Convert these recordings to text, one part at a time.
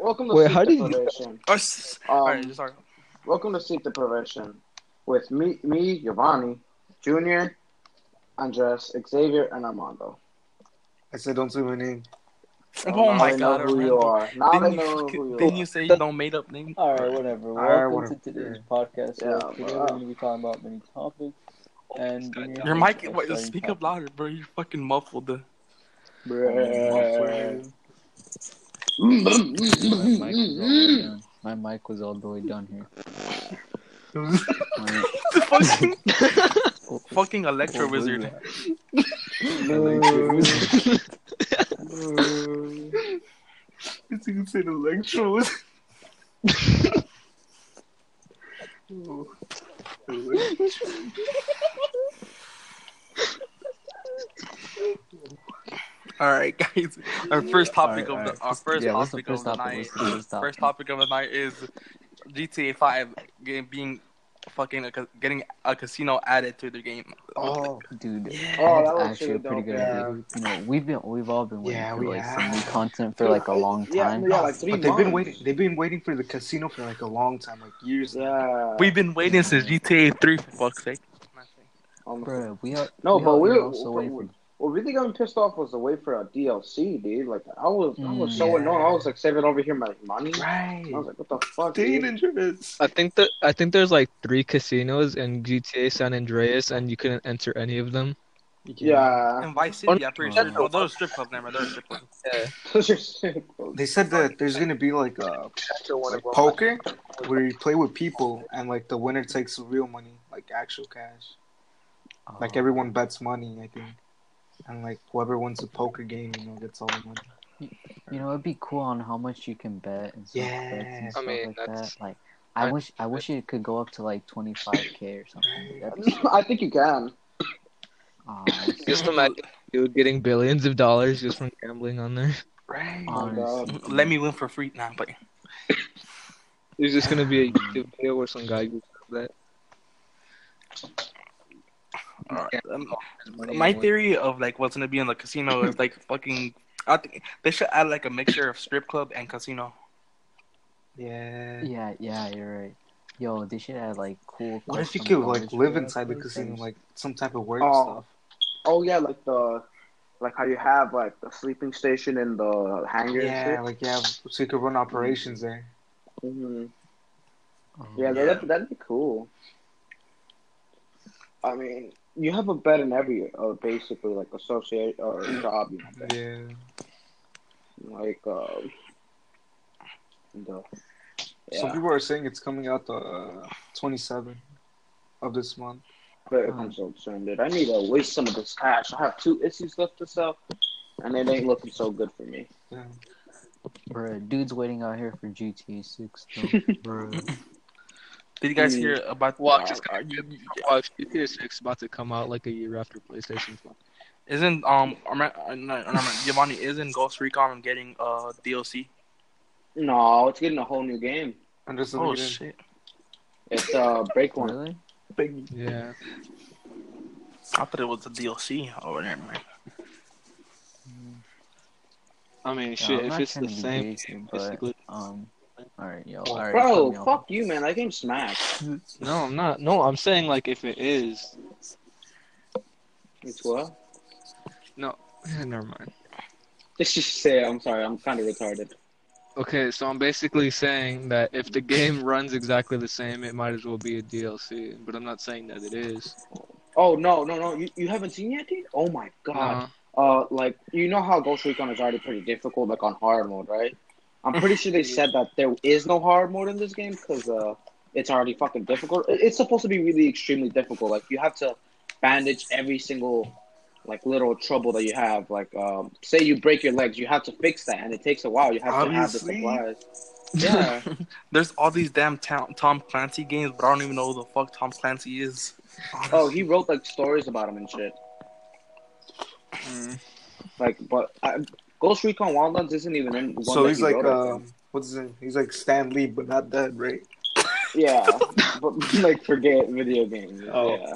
welcome to Wait, Seek how did you? Deprivation. Alright, sorry. Welcome to Seek Deprivation with me, Giovanni, Junior, Andres, Xavier, and Armando. I said, don't say my name. Oh now my they God, know who you Armando. are. Now they know who you Didn't are. you say you don't made up name? Alright, whatever. Alright, Welcome to today's podcast. So Yeah, today we're going to be talking about many topics. And Your mic, speak up louder, bro. You're fucking muffled. Bruh. My mic was all the way done here. Fucking Electro Wizard. It's even said Electro. Alright, guys. Our first topic Alright, of the night is GTA 5 getting a casino added to the game. Oh, dude, that that's was actually a really pretty dope, good yeah. idea. You know, we've all been waiting for we some new have. content for like a long time. Yeah, like 3 but months. they've been waiting for the casino for like a long time, like years. Yeah. We've been waiting since GTA 3, for fuck's sake. Bro, we are we're also waiting for. what really got me pissed off was the wait for a DLC, dude. Like I was so annoyed. I was like saving over here my money. Right. I was like, what the fuck, dude? Dangerous. I think there's like 3 casinos in GTA San Andreas, and you couldn't enter any of them. Yeah. And Vice City, I'm pretty sure. Oh, those strip clubs, never. Those strip clubs. They said that there's gonna be like poker where you play with people and like the winner takes real money, like actual cash. Like everyone bets money, I think, and like whoever wins the poker game, gets all the money. You know, it'd be cool on how much you can bet and stuff, and stuff like that. Like, I wish it could go up to like 25K or something. That'd be sick. I think you can. Just imagine you getting billions of dollars just from gambling on there. Right. Honestly. Let me win for free now, but There's just gonna be a YouTube video where some guy goes that. My theory of like what's gonna be in the casino is like fucking. I think they should add like a mixture of strip club and casino. Yeah. Yeah, you're right. Yo, they should add like cool. What if you could like live inside the casino, like some type of work stuff? Oh yeah, like how you have like the sleeping station in the hangar. Yeah, like so you could run operations there. Mm-hmm. Yeah, that'd be cool. I mean, you have a bet in every basically like associate or job, Yeah. Like Some people are saying it's coming out the 27th of this month. But I'm so concerned, dude. I need to waste some of this cash. I have 2 issues left to sell, and it ain't looking so good for me. Yeah. Bruh, dude's waiting out here for GTA 6, though. Bruh. Did you guys hear about Watch GTA 6 about to come out like a year after PlayStation 4. Isn't Giovanni Ghost Recon getting DLC? No, it's getting a whole new game. I'm just Oh shit! It's Break One. Really? Yeah. I thought it was a DLC over there, man. I mean, shit. If it's the same, basically. Alright, yo. Alright, bro, fuck you, man. That game smacks. No, I'm not. No, I'm saying like if it is. It's what? No, never mind. Just say it. I'm sorry. I'm kind of retarded. Okay, so I'm basically saying that if the game runs exactly the same, it might as well be a DLC. But I'm not saying that it is. Oh no! You haven't seen it yet, dude? Oh my god! Like you know how Ghost Recon is already pretty difficult, like on hard mode, right? I'm pretty sure they said that there is no hard mode in this game because it's already fucking difficult. It's supposed to be really extremely difficult. Like you have to bandage every single like little trouble that you have. Like say you break your legs, you have to fix that, and it takes a while. You have to have the supplies. Yeah. There's all these damn Tom Clancy games, but I don't even know who the fuck Tom Clancy is. Oh, he wrote like stories about him and shit. Like, but Ghost Recon Wildlands isn't even in one. So he's like, wrote, what's his name? He's like Stan Lee, but not dead, right? Yeah, but like forget video games. Oh. Yeah.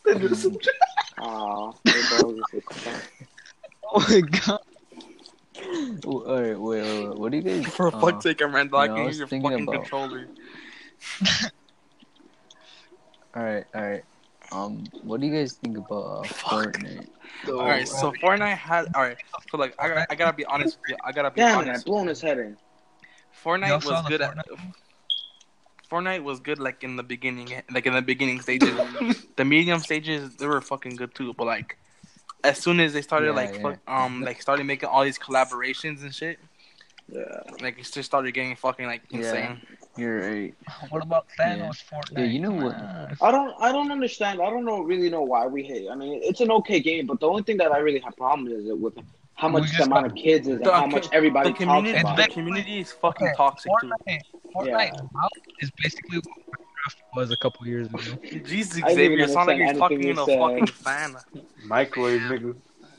Oh my god. Alright, wait. What do you guys? For fuck's sake, I'm locking your fucking about... controller. Alright. What do you guys think about Fortnite? Alright, so Fortnite had. Alright, so like, I gotta be honest with you. Damn, I blown his head in. Fortnite was good at. Fortnite was good, like in the beginning stages. The medium stages, they were fucking good too. But like, as soon as they started started making all these collaborations and shit, like it just started getting fucking like insane. You're right. What about Thanos Fortnite? Yeah, you know what? I don't understand. I don't really know why we hate. I mean, it's an okay game, but the only thing that I really have problems is with how much the amount of kids is and how much everybody talks about. The community is fucking toxic too. Fortnite is basically what Minecraft was a couple years ago. Jesus, Xavier, you sound like you're talking in a fucking fan. Microwave, nigga.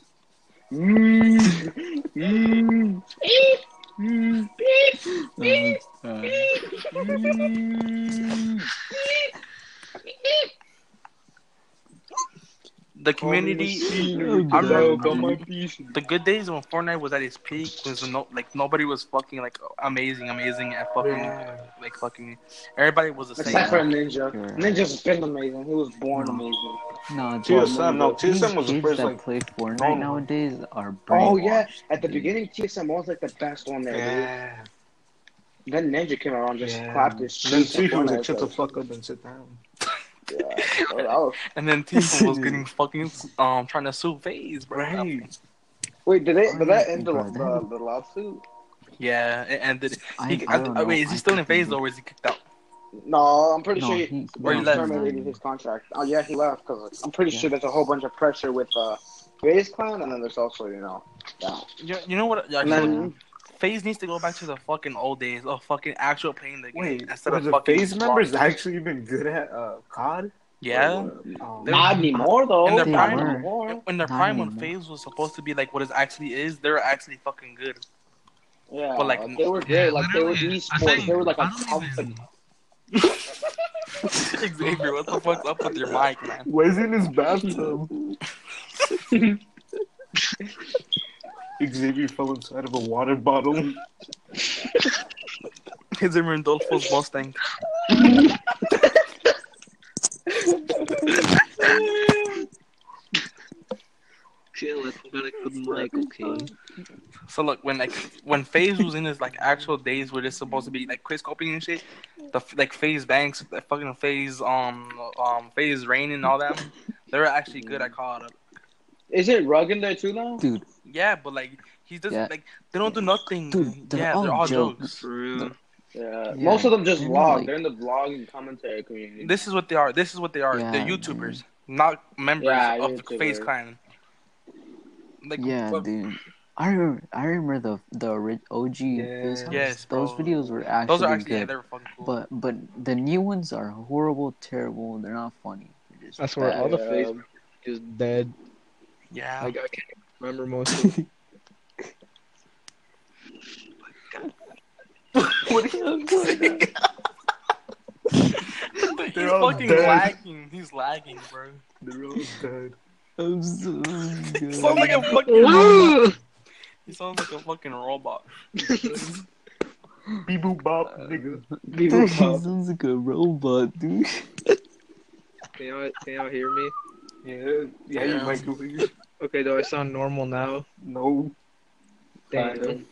The community, I remember the good days when Fortnite was at its peak was nobody was fucking like amazing at fucking everybody was the same. Except for Ninja. Ninja's been amazing. He was born amazing. No, TSM was the first that play Fortnite nowadays are brainwashed. Oh yeah, at the beginning TSM was like the best one there. Yeah. Dude. Then Ninja came around, just clapped his Then cheeks. Tifa was like, shut the fuck up and sit down. Yeah. And then Tifa was getting fucking trying to sue FaZe, bro. Right. Wait, did that end the lawsuit? Yeah, it ended. Wait, is he still in FaZe or is he kicked out? No, I'm pretty sure he terminated his contract. Oh yeah, he left because I'm pretty sure there's a whole bunch of pressure with FaZe Clan, and then there's also You know what? FaZe needs to go back to the fucking old days of fucking actual playing the game. Wait, instead of the fucking FaZe members actually been good at COD? Yeah. Not anymore though. In their prime, when FaZe was supposed to be like what it actually is, they were actually fucking good. Yeah, but like they were good. Like they were esports. They were like a company. Xavier, what the fuck's up with your mic, man? Where's in his bathtub? Xavier fell inside of a water bottle. Xavier and Dolfo's Mustang. Chill, let's go to the mic, okay? So look, when FaZe was in his like actual days where it's supposed to be like quick scoping and shit, the like FaZe Banks, the fucking FaZe FaZe Rain and all that, they were actually good at COD. Is it Rug in there too now? Dude. Yeah, but like he doesn't like they don't do nothing. Dude, they're all jokes. For real. Yeah, most of them just vlog. They're in the vlogging commentary community. This is what they are. Yeah, they're YouTubers, not members of the FaZe Clan. Like, dude. I remember the OG FaZe House. Yes, those videos were actually those are actually good. they were fucking cool. But the new ones are horrible, terrible. They're not funny. That's where all the FaZe is dead. Yeah, like I can't remember most of it. What are you doing? He's fucking lagging. He's lagging, bro. They're all dead. I'm so good. He sounds like a fucking robot. He sounds like a fucking robot. Beep boop bop, nigga. He sounds like a robot, dude. Can y'all hear me? Yeah, you might go here. Okay, do I sound normal now? No. Damn.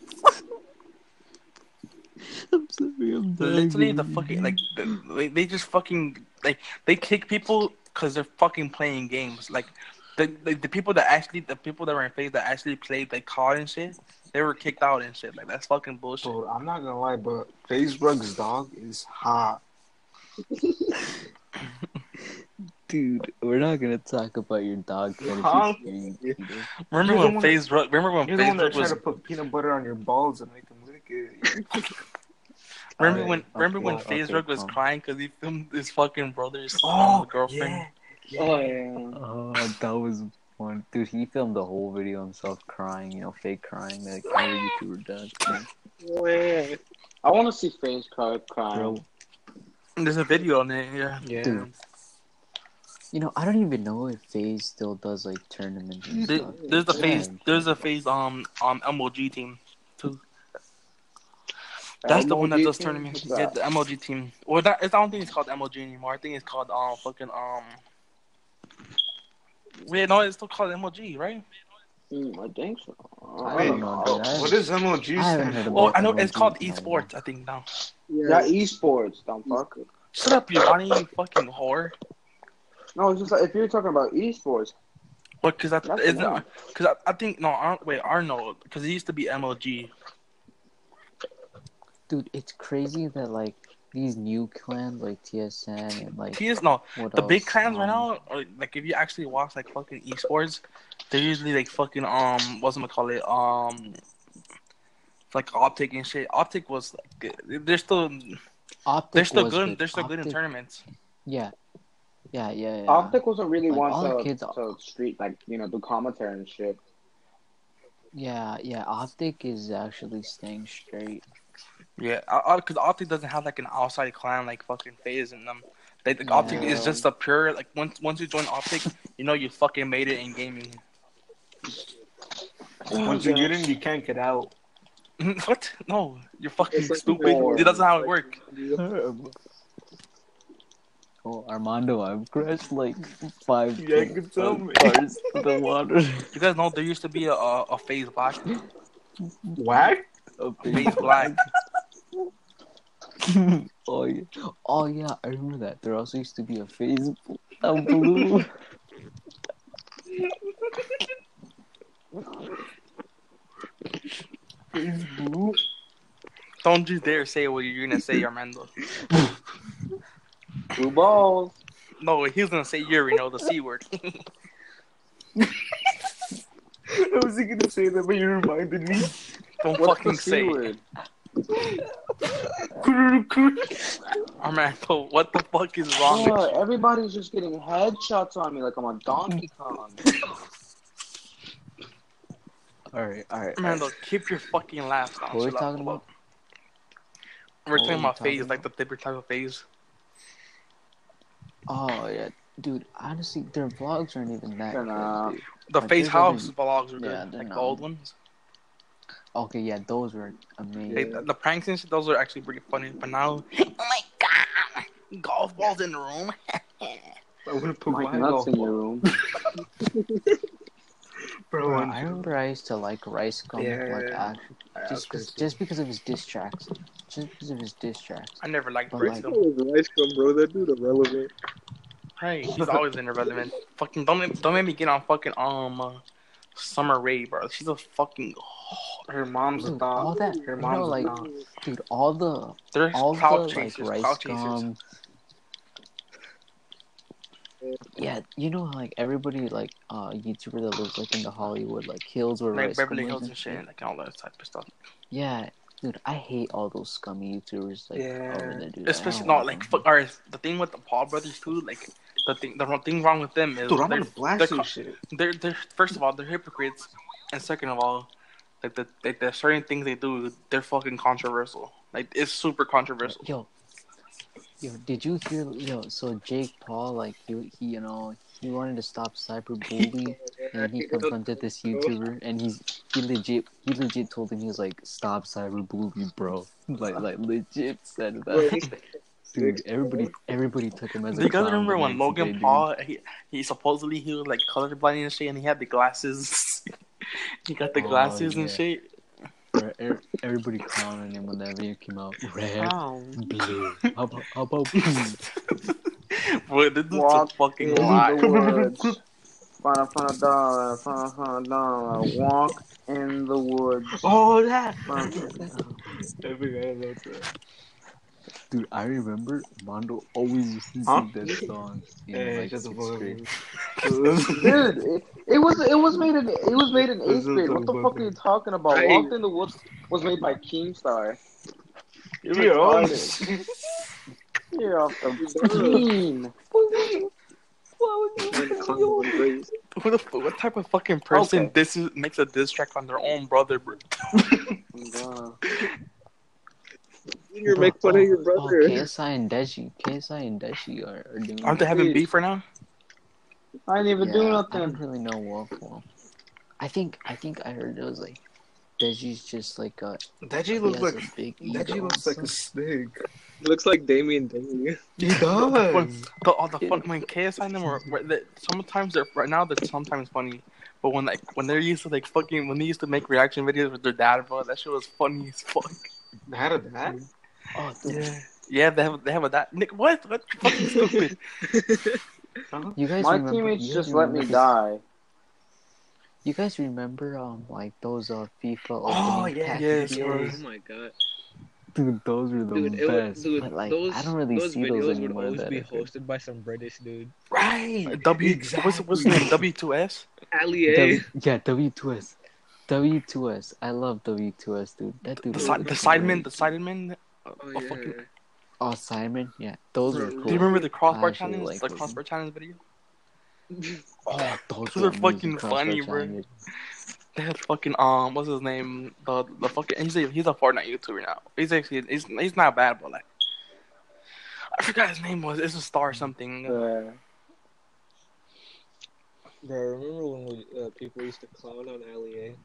I'm sorry, I'm dying. Literally, the fucking like they just fucking like they kick people because they're fucking playing games. Like the people that were in FaZe that actually played like COD and shit, they were kicked out and shit. Like that's fucking bullshit. Bro, I'm not gonna lie, but FaZe Rug's dog is hot. Dude, we're not gonna talk about your dog. Remember when FaZe Rug? Remember when you're FaZe the one that Rug was tried to put peanut butter on your balls and make them lick it. Remember when FaZe Rug was crying because he filmed his fucking brother's girlfriend? Yeah. Oh yeah. Oh, that was fun, dude. He filmed the whole video himself crying, fake crying, like every YouTuber does. Wait, I want to see FaZe crying. There's a video on it, yeah. Dude. I don't even know if FaZe still does like tournaments and stuff. There's a FaZe MOG team too. That's the one that does tournament. Yeah, the MLG team. Well, I don't think it's called MLG anymore. I think it's called Wait, no, it's still called MLG, right? I think so. I don't know, dude. What is MLG stand for? Oh, I know it's called esports. I think now. Yeah, esports. Dumb fuck. Shut up, you Bonnie, you fucking whore. No, it's just like if you're talking about esports. What? Because I think no. Arnold. Because it used to be MLG. Dude, it's crazy that like these new clans like TSN and like the big clans right now. Or, like if you actually watch like fucking esports, they're usually like fucking like Optic and shit. Optic was like they're still good. They're still good in tournaments. Yeah. Optic wasn't really like to street like do commentary and shit. Yeah. Optic is actually staying straight. Yeah, because Optic doesn't have like an outside clan like fucking FaZe in them. Optic is just a pure like once you join Optic, you fucking made it in gaming. Once you get in, you can't get out. What? No, you're fucking stupid. It doesn't how it works. Oh, Armando, I've crashed like 5 cars to the water. You guys know there used to be a FaZe Black. What? A FaZe Black. Oh yeah, I remember that. There also used to be a FaZe Blue. FaZe Blue? Don't you dare say what you're gonna say, Armando. Blue balls. No, he was gonna say Yuri, the C word. I was gonna say that, but you reminded me. Don't fucking say it. Armando, what the fuck is wrong with you? Everybody's just getting headshots on me like I'm a Donkey Kong. Alright. Armando, keep your fucking laughs down. What are we talking about? We're talking about FaZe, like the different type of FaZe. Oh yeah, dude. Honestly, their vlogs aren't even that good. The FaZe House vlogs are good, like the old ones. Okay, yeah, those were amazing. The pranks and shit, those are actually pretty funny. But now, oh my god, golf balls in the room. I want to put my nuts in your room. Bro, I remember I used to like Rice Gum, just because of his diss tracks. Just because of his diss tracks. I never liked Rice Gum. Rice Gum, bro. That dude irrelevant. Hey, he's always been irrelevant. Fucking don't make me get on fucking Summer Rae, bro. She's a fucking. Her mom's a dog. All that, her mom's like, dude, all the chasers, like Rice Gum. Yeah, like everybody like YouTuber that lives like in the Hollywood like hills or like Beverly Hills and shit, like all that type of stuff. Yeah, dude, I hate all those scummy YouTubers. Like, over there, dude. Especially not like the thing with the Paul brothers too. Like the thing wrong with them is they're first of all they're hypocrites, and second of all, like the certain things they do, they're fucking controversial. Like it's super controversial. Yo, did you hear? So Jake Paul, like he wanted to stop cyberbullying, and he confronted this YouTuber, and he legit told him, he was like, "Stop cyberbullying, bro." like legit said that. Dude, everybody took him as a. Do you guys remember when Logan Paul he supposedly he was like colorblind and shit, and he had the glasses. He got the glasses and shit. Everybody clowning him when that video came out. Red, blue. How about blue? Boy, this dude's a fucking lie. Walk in the woods. Oh, that. Dude, I remember Mondo always used to sing that song in like 6th grade. Dude, it was made in 8th grade. What the fuck are you talking about? Walk in the Woods was made by Keemstar. You're off the bean. What type of fucking person makes a diss track on their own brother, bro? You make fun of your brother. KSI and Deji are doing. Aren't they having beef for now? I didn't even do nothing. I don't really know what for. I think I heard it was like Deji's just like a. Deji looks like a big Deji looks like a snake. He looks like Damien Daly. He does. The fun when KSI and them sometimes they're right now they're sometimes funny, but when they're used to like fucking when they used to make reaction videos with their dad, bro, that shit was funny as fuck. They had a dad? Oh, dude. Yeah, they have a dad. Nick, what? What? Fucking stupid. You guys My remember? teammates You just guys let remember me this- die. You guys remember like those FIFA Oh, opening yeah, pack yes, videos? Oh my god. Dude, those were the best. But like, those, I don't really those see those videos would anymore. always That be are good. hosted by some British dude. Right. What's his name? W2S. Ali. Yeah, W2S. W2S. I love W2S, dude. That dude. The was Sidemen. great. The Sidemen. Oh yeah. Fucking. Oh, Simon. Yeah, those Bro, are cool. Do you remember the crossbar I actually challenge? like The those. crossbar challenge video. Oh, Those those are are fucking crossbar funny, bro. challenges. They had fucking what's his name? The fucking he's a Fortnite YouTuber now. He's not bad, but like I forgot his name was. It's a star something. Bro, remember when people used to clown on Ali?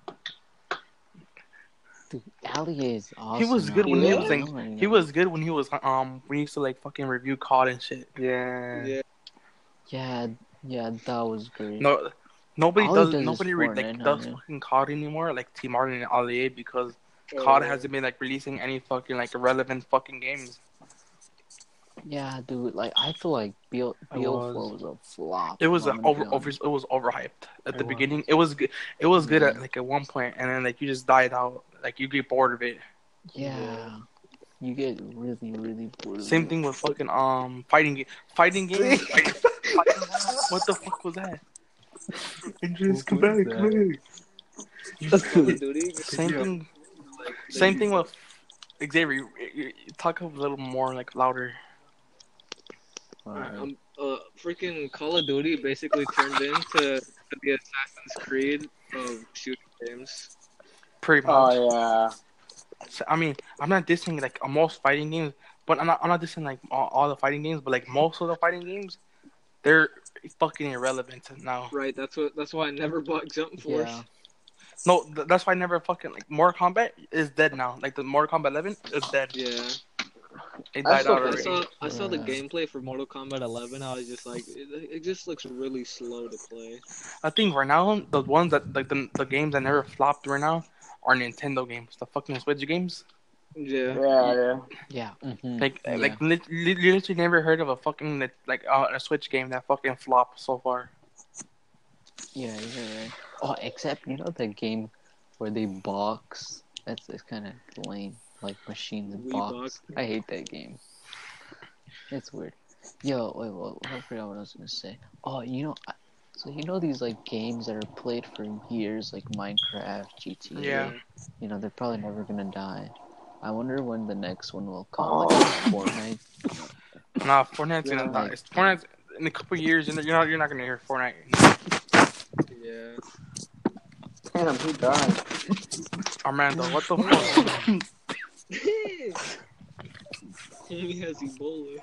Dude, Ali is awesome. He was good now. when he was Yeah. like he was good when he was when he used to like fucking review COD and shit. Yeah. Yeah, that was great. No, nobody All he does. does is Nobody Fortnite now, does yeah. fucking COD anymore. Like T Martin and Ali because COD hasn't been like releasing any fucking like relevant fucking games. Yeah, dude. Like, I feel like BO4 was a flop. It was I'm gonna be honest. it was overhyped at the It beginning. It was good. It was good Yeah. at like at one point, and then like you just died out. Like you get bored of it. Yeah. You get really, really bored. Same thing with fucking fighting games. What the fuck was that? Come back. Call of Duty. Same thing. Same thing with Xavier. You talk a little more like louder. Freaking Call of Duty basically turned into the Assassin's Creed of shooting games. Pretty much. Oh yeah. So, I mean, I'm not dissing like most fighting games, but I'm not dissing like all the fighting games, but like most of the fighting games, they're fucking irrelevant now. Right, that's why I never bought Jump Force. Yeah. No, that's why I never fucking like Mortal Kombat is dead now. Like the Mortal Kombat 11 is dead. Yeah. It died out I already. saw the gameplay for Mortal Kombat 11. I was just like, it just looks really slow to play. I think right now the ones that like the games that never flopped right now are Nintendo games, the fucking Switch games. Yeah. Yeah. Mm-hmm. Like Yeah. like literally never heard of a fucking like a Switch game that fucking flopped so far. Yeah, you're right. Oh, except, the game where they box? That's kind of lame. Like, machines Wii box. box. I hate that game. It's weird. Yo, wait, I forgot what I was going to say. Oh, so these, like, games that are played for years, like Minecraft, GTA? Yeah. They're probably never going to die. I wonder when the next one will come, like Fortnite. Nah, Fortnite's gonna die. Fortnite in a couple years, you're not gonna hear Fortnite. Yeah. Damn, he died. Armando, what the fuck? Homie has Ebola.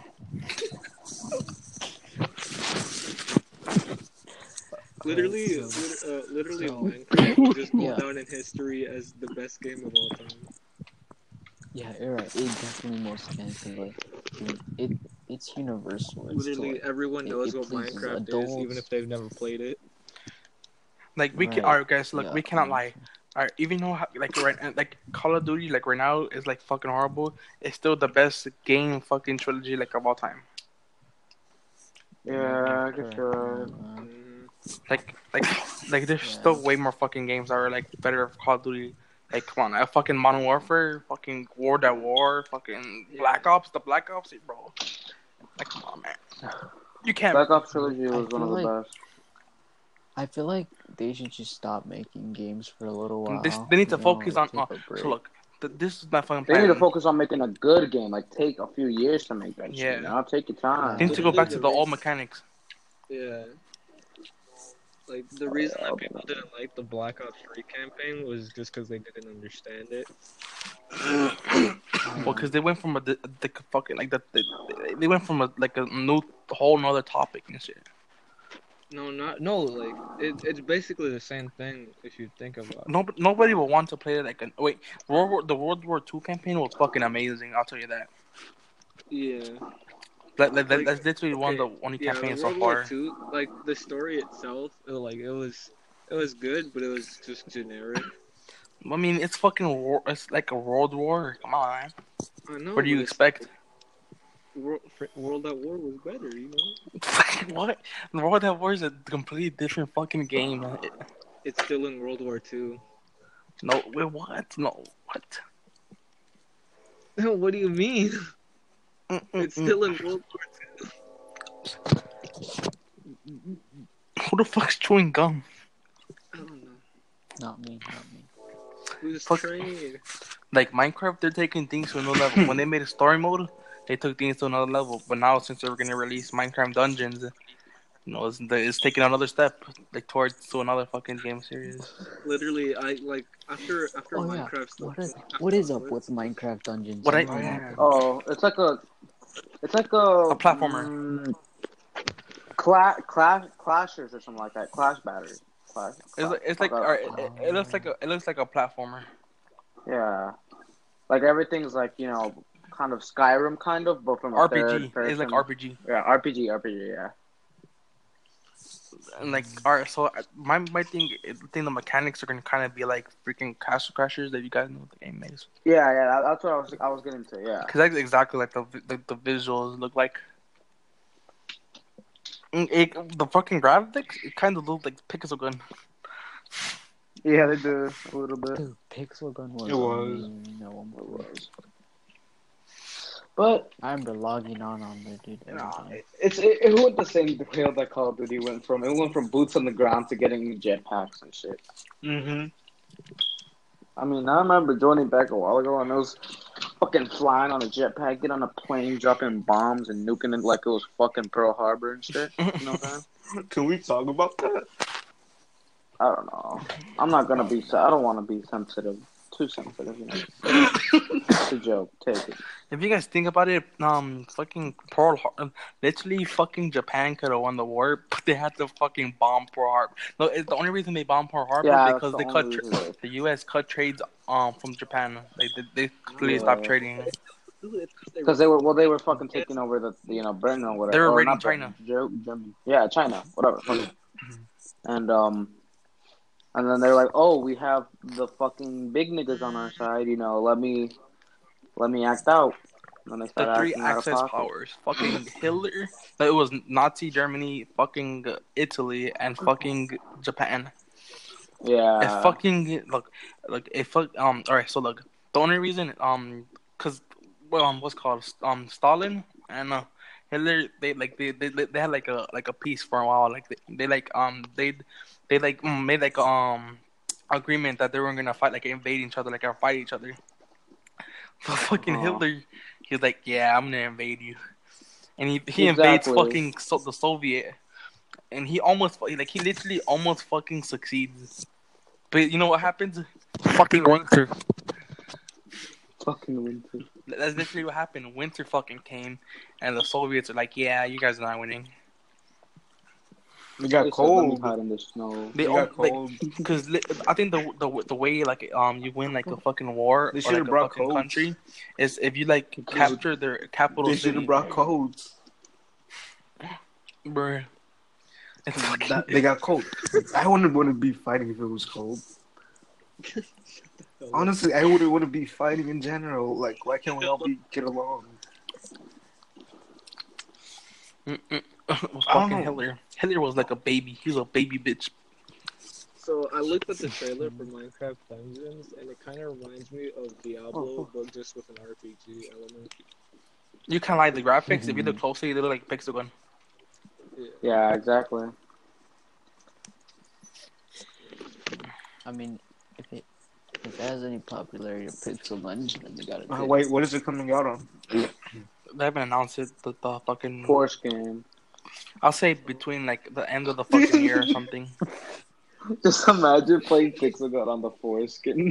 Literally, Minecraft will just go down in history as the best game of all time. Yeah, you're right. It definitely most can, because it's universal. It's Literally, everyone knows what pleases Minecraft adults. is, even if they've never played it. Like we can, Right. alright guys, look, Yeah, we cannot lie. sure. Alright, even though like Call of Duty like right now is like fucking horrible, it's still the best game fucking trilogy like of all time. Yeah, I Correct. guess you're right. Like there's Yeah. still way more fucking games that are like better of Call of Duty. Like come on, fucking Modern Warfare, fucking World at War, fucking Black Ops, bro. Like come on, man. You can't. Black Ops Trilogy was one of the feel best. I feel like they should just stop making games for a little while. They need to focus on. take a break. So look, this is my fucking They plan. need to focus on making a good game. Like, take a few years to make that shit. Yeah. Now take your time. They need to go back to the old mechanics. Yeah. Like, the reason that people didn't like the Black Ops 3 campaign was just because they didn't understand it. Well, because they went from they went from a new whole nother topic and shit. No. Like it's basically the same thing if you think about it. Nobody will want to play like the World War II campaign was fucking amazing. I'll tell you that. Yeah. That's literally one of the only the campaigns so World War far. II, like the story itself, it was good, but it was just generic. I mean, it's fucking war. It's like a world war. Come on, man. I know. What do you expect? World at War was better, you know. What? World at War is a completely different fucking game. It's still in World War II. No, wait, what? No, what? What do you mean? It's still in World War II. Who the fuck's chewing gum? I don't know. Not me. Who's trained? Like Minecraft, they're taking things to another level. When they made a story mode, they took things to another level. But now, since they're gonna release Minecraft Dungeons, you know, it's taking another step, like towards to another fucking game series. Literally, I like after Minecraft. Yeah. What is up with Minecraft Dungeons? It's like a platformer. Clashers or something like that. Clash Batters. It looks like a platformer. Yeah, like everything's like, you know, kind of Skyrim kind of, but from a RPG. It's like RPG. Yeah, RPG. Yeah. And like, alright, so my thing, I think the mechanics are gonna kind of be like freaking Castle Crashers. That you guys know what the game is. Yeah, that's what I was getting to. Yeah, because that's exactly like the visuals look like. The fucking graphics, it kind of looked like Pixel Gun. Yeah, they do a little bit. Dude, Pixel Gun was. It was. It was. But I remember logging on there, dude. It went the same way that Call of Duty went from. It went from boots on the ground to getting jetpacks and shit. Mhm. I mean, I remember joining back a while ago, and it was fucking flying on a jetpack, get on a plane, dropping bombs and nuking it like it was fucking Pearl Harbor and shit. You know what I'm saying? Can we talk about that? I don't know. I'm not gonna be. I don't want to be sensitive. Too sensitive, you know. It's a joke. Take it. If you guys think about it, fucking Pearl Harbor, literally fucking Japan could have won the war, but they had to fucking bomb Pearl Harbor. No, it's the only reason they bombed Pearl Harbor because the U.S. cut trades from Japan. They completely stopped trading. Because they were fucking taking over the Britain or whatever. They were raiding China. Yeah, China, whatever. And then they're like, oh, we have the fucking big niggas on our side, you know, let me act out. And they the three Axis powers. Fucking Hitler. It was Nazi Germany, fucking Italy, and fucking Japan. Yeah. It fucking alright, so look, the only reason cause what's called Stalin and Hitler, they had like a peace for a while, like they made like agreement that they weren't gonna fight, like invade each other, like or fight each other. But fucking Hitler, he was like, yeah, I'm gonna invade you, and he invades fucking the Soviet, and he literally almost fucking succeeds. But you know what happens? Fucking winter. Fucking winter. That's literally what happened. Winter fucking came, and the Soviets are like, yeah, you guys are not winning. They got cold. In the snow. They got cold. Because I think the way like you win like a fucking war they or like a fucking country is if you like capture their capital. They should have brought codes. Bruh. They got cold. I wouldn't want to be fighting if it was cold. Honestly, I wouldn't want to be fighting in general. Like, why can't we all get along? Fucking Hitler. Hitler was like a baby. He was a baby bitch. So I looked at the trailer for Minecraft Dungeons, and it kind of reminds me of Diablo, but just with an RPG element. You kind of like the graphics. If you look closely, they look like Pixel Gun. Yeah, exactly. I mean, if it has any popularity of Pixel Gun, then they got it. Wait, what is it coming out on? They haven't announced it. The fucking foreskin. I'll say between like the end of the fucking year or something. Just imagine playing Pixel Gun on the foreskin.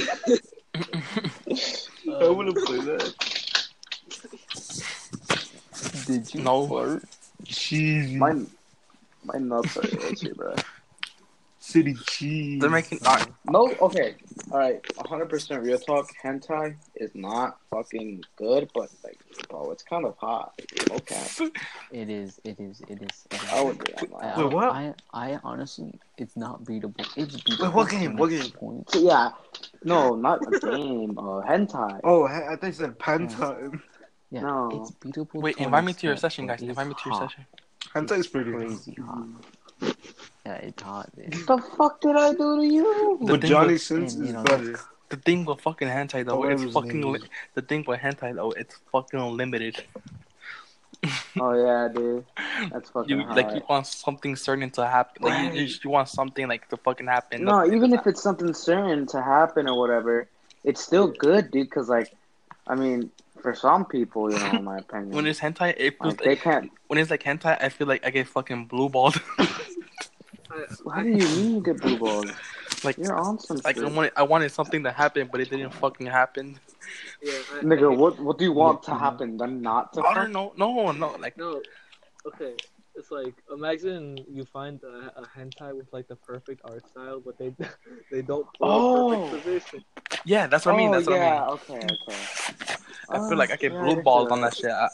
I want to play that. Did you? No. Fart? Jeez. My nuts are itchy, bro. City cheese. They're making no. Okay, all right. 100% real talk. Hentai is not fucking good, but like, bro, it's kind of hot. Okay. It is. I would do that. Wait, what? I honestly, it's not beatable. It's beatable. Wait, what game? What game? Point. Yeah. No, not a game. Hentai. Oh, I think you said Pentime. Yeah, No. it's beatable. Wait, invite me to your session, guys. Invite me to your session. Hentai is pretty crazy hot. Yeah, it's hot, dude. What the fuck did I do to you? But Johnny Sins is better. The thing with fucking hentai though, Whatever it's his fucking. name is. The thing with hentai though, it's fucking unlimited. Oh yeah, dude. That's fucking You hot. like you want something certain to happen. Like you want something like to fucking happen. No, even if it's something certain to happen or whatever, it's still good, dude. Because like, I mean, for some people, you know, in my opinion, when it's hentai, it feels like, they can't. When it's like hentai, I feel like I get fucking blue balled. How do you mean you get blue balls? Like you're on some like shit. I wanted something to happen, but it didn't fucking happen. Yeah, Nigga, what do you want to happen? Then not to. I don't know. No, like no. Okay, it's like imagine you find a hentai with like the perfect art style, but they don't play a perfect position. Yeah, that's what I mean. That's what I mean. Okay. I feel like I get blue balls on that shit. I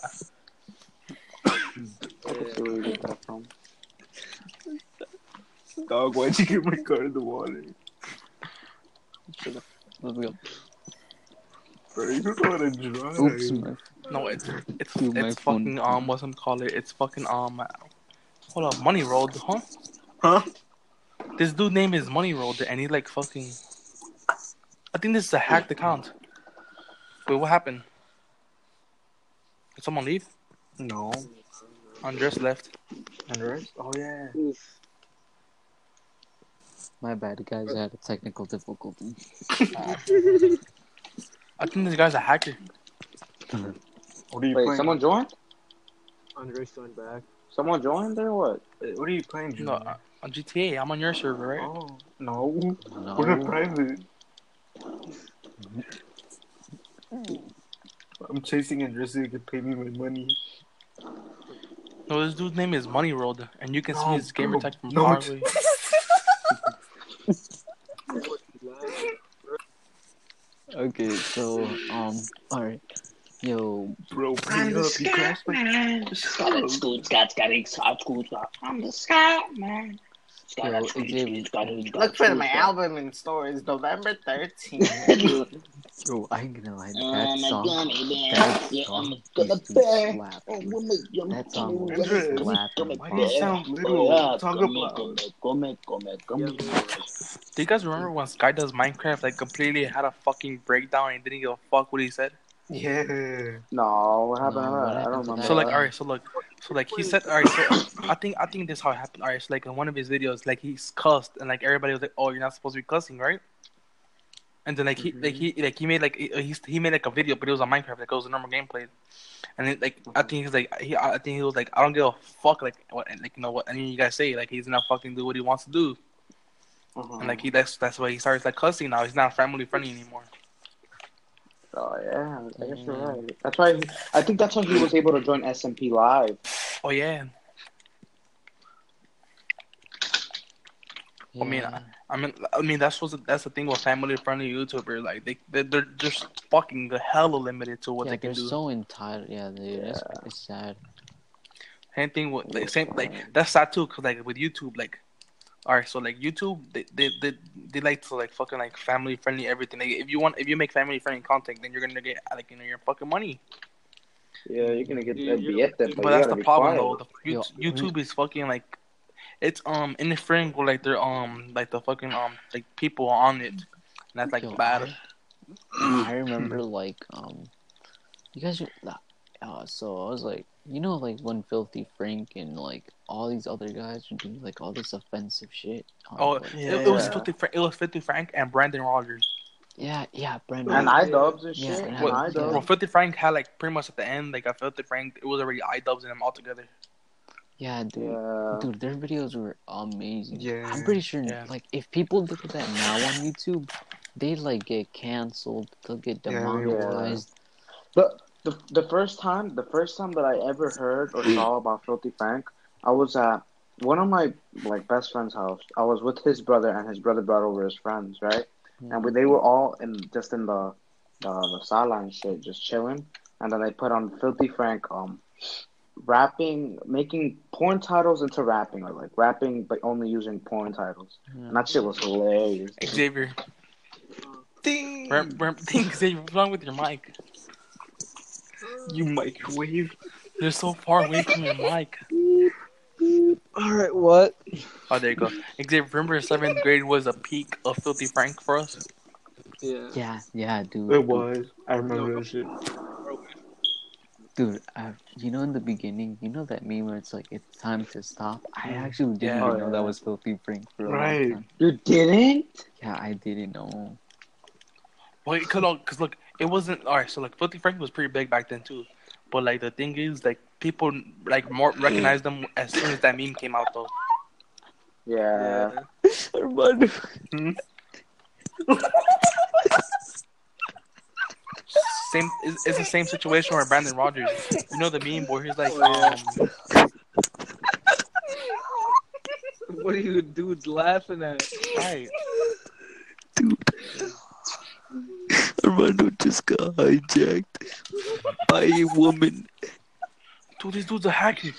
can see where you get that from. Dog, why'd you get my car in the water? Let's go. Bro, you don't know how to drive. Oops, No, it's my fucking phone. what's it called? It's fucking hold up, Money Road, huh? Huh? This dude name is Money Road, and he like fucking. I think this is a hacked account. Wait, what happened? Did someone leave? No. Andres left. Andres? Oh yeah. My bad, guys. I had a technical difficulty. I think this guy's a hacker. What are you Wait, playing? someone joined? Andre's going back. Someone joined or what? What are you playing, Junior? No, on GTA. I'm on your server, right? Oh, no. We're not private. I'm chasing Andres so he can pay me my money. No, this dude's name is Money Road, and you can see his gamer tag from no, far away. Okay, so alright, yo, bro, bring it up. You crashed my I'm the sky man. Look for my album in stores November 13th. bro, I ain't gonna lie, that song used to slap. That song was slapping. Why do you sound little? Talk about. Do you guys remember when Sky Does Minecraft like completely had a fucking breakdown and didn't give a fuck what he said? Yeah. No, what happened? No, what I don't happened to remember. So like, alright, so like he said, alright, so I think this is how it happened. Alright, so like in one of his videos, like he's cussed and like everybody was like, oh, you're not supposed to be cussing, right? And then like he made like he made like a video, but it was on Minecraft, like it was a normal gameplay. And then, like I think he was like I don't give a fuck like what like you know what any of you guys say, like he's not fucking do what he wants to do. And like that's why he starts like cussing now. He's not family friendly anymore. Oh yeah, I guess you're right. That's why I think that's why he was able to join SMP Live. Oh yeah. Yeah. I mean that's the thing with family friendly YouTuber. Like they're just fucking hella limited to what they can do. They're so entitled. Yeah, dude, it's sad. Same thing with like that's sad too. Cause like with YouTube, like alright, so like YouTube, they like to like fucking like family friendly everything. Like if you make family friendly content, then you're gonna get like your fucking money. Yeah, you're gonna get that. But that's the problem though. YouTube is fucking like. It's interfering with like their like the fucking like people on it. And that's like bad. I remember like you guys so I was like, you know, like when Filthy Frank and like all these other guys were doing like all this offensive shit. It was Filthy Frank and Brandon Rogers. Yeah, Brandon. And iDubbbz and shit. Yeah, well, Filthy Frank had like pretty much at the end, like a Filthy Frank, it was already iDubbbz in them all together. Yeah, dude, their videos were amazing. Yeah, I'm pretty sure, like, if people look at that now on YouTube, they like get canceled. They'll get demonetized. The first time that I ever heard or saw about Filthy Frank, I was at one of my best friend's house. I was with his brother, and his brother brought over his friends, right? And they were all in the sideline shit, just chilling. And then they put on Filthy Frank, rapping, making porn titles into rapping, or like rapping but only using porn titles. And that shit was hilarious. Xavier. Ding. Xavier, what's wrong with your mic? You microwave. You're so far away from your mic. Alright, what? Oh, there you go. Xavier, remember 7th grade was a peak of Filthy Frank for us? Yeah, dude. It was. I remember that shit. Dude, in the beginning, that meme where it's like, it's time to stop? I actually didn't even know that was Filthy Frank for a long time. You didn't? Yeah, I didn't know. Well, because look, it wasn't... Alright, so, Filthy Frank was pretty big back then, too. But, the thing is, people, more recognized them as soon as that meme came out, though. Yeah. Armando. It's the same situation where Brandon Rogers. You know the meme where he's like, What are you dudes laughing at? Right. Dude. Armando just got hijacked by a woman. Dude, this dude's a hacker.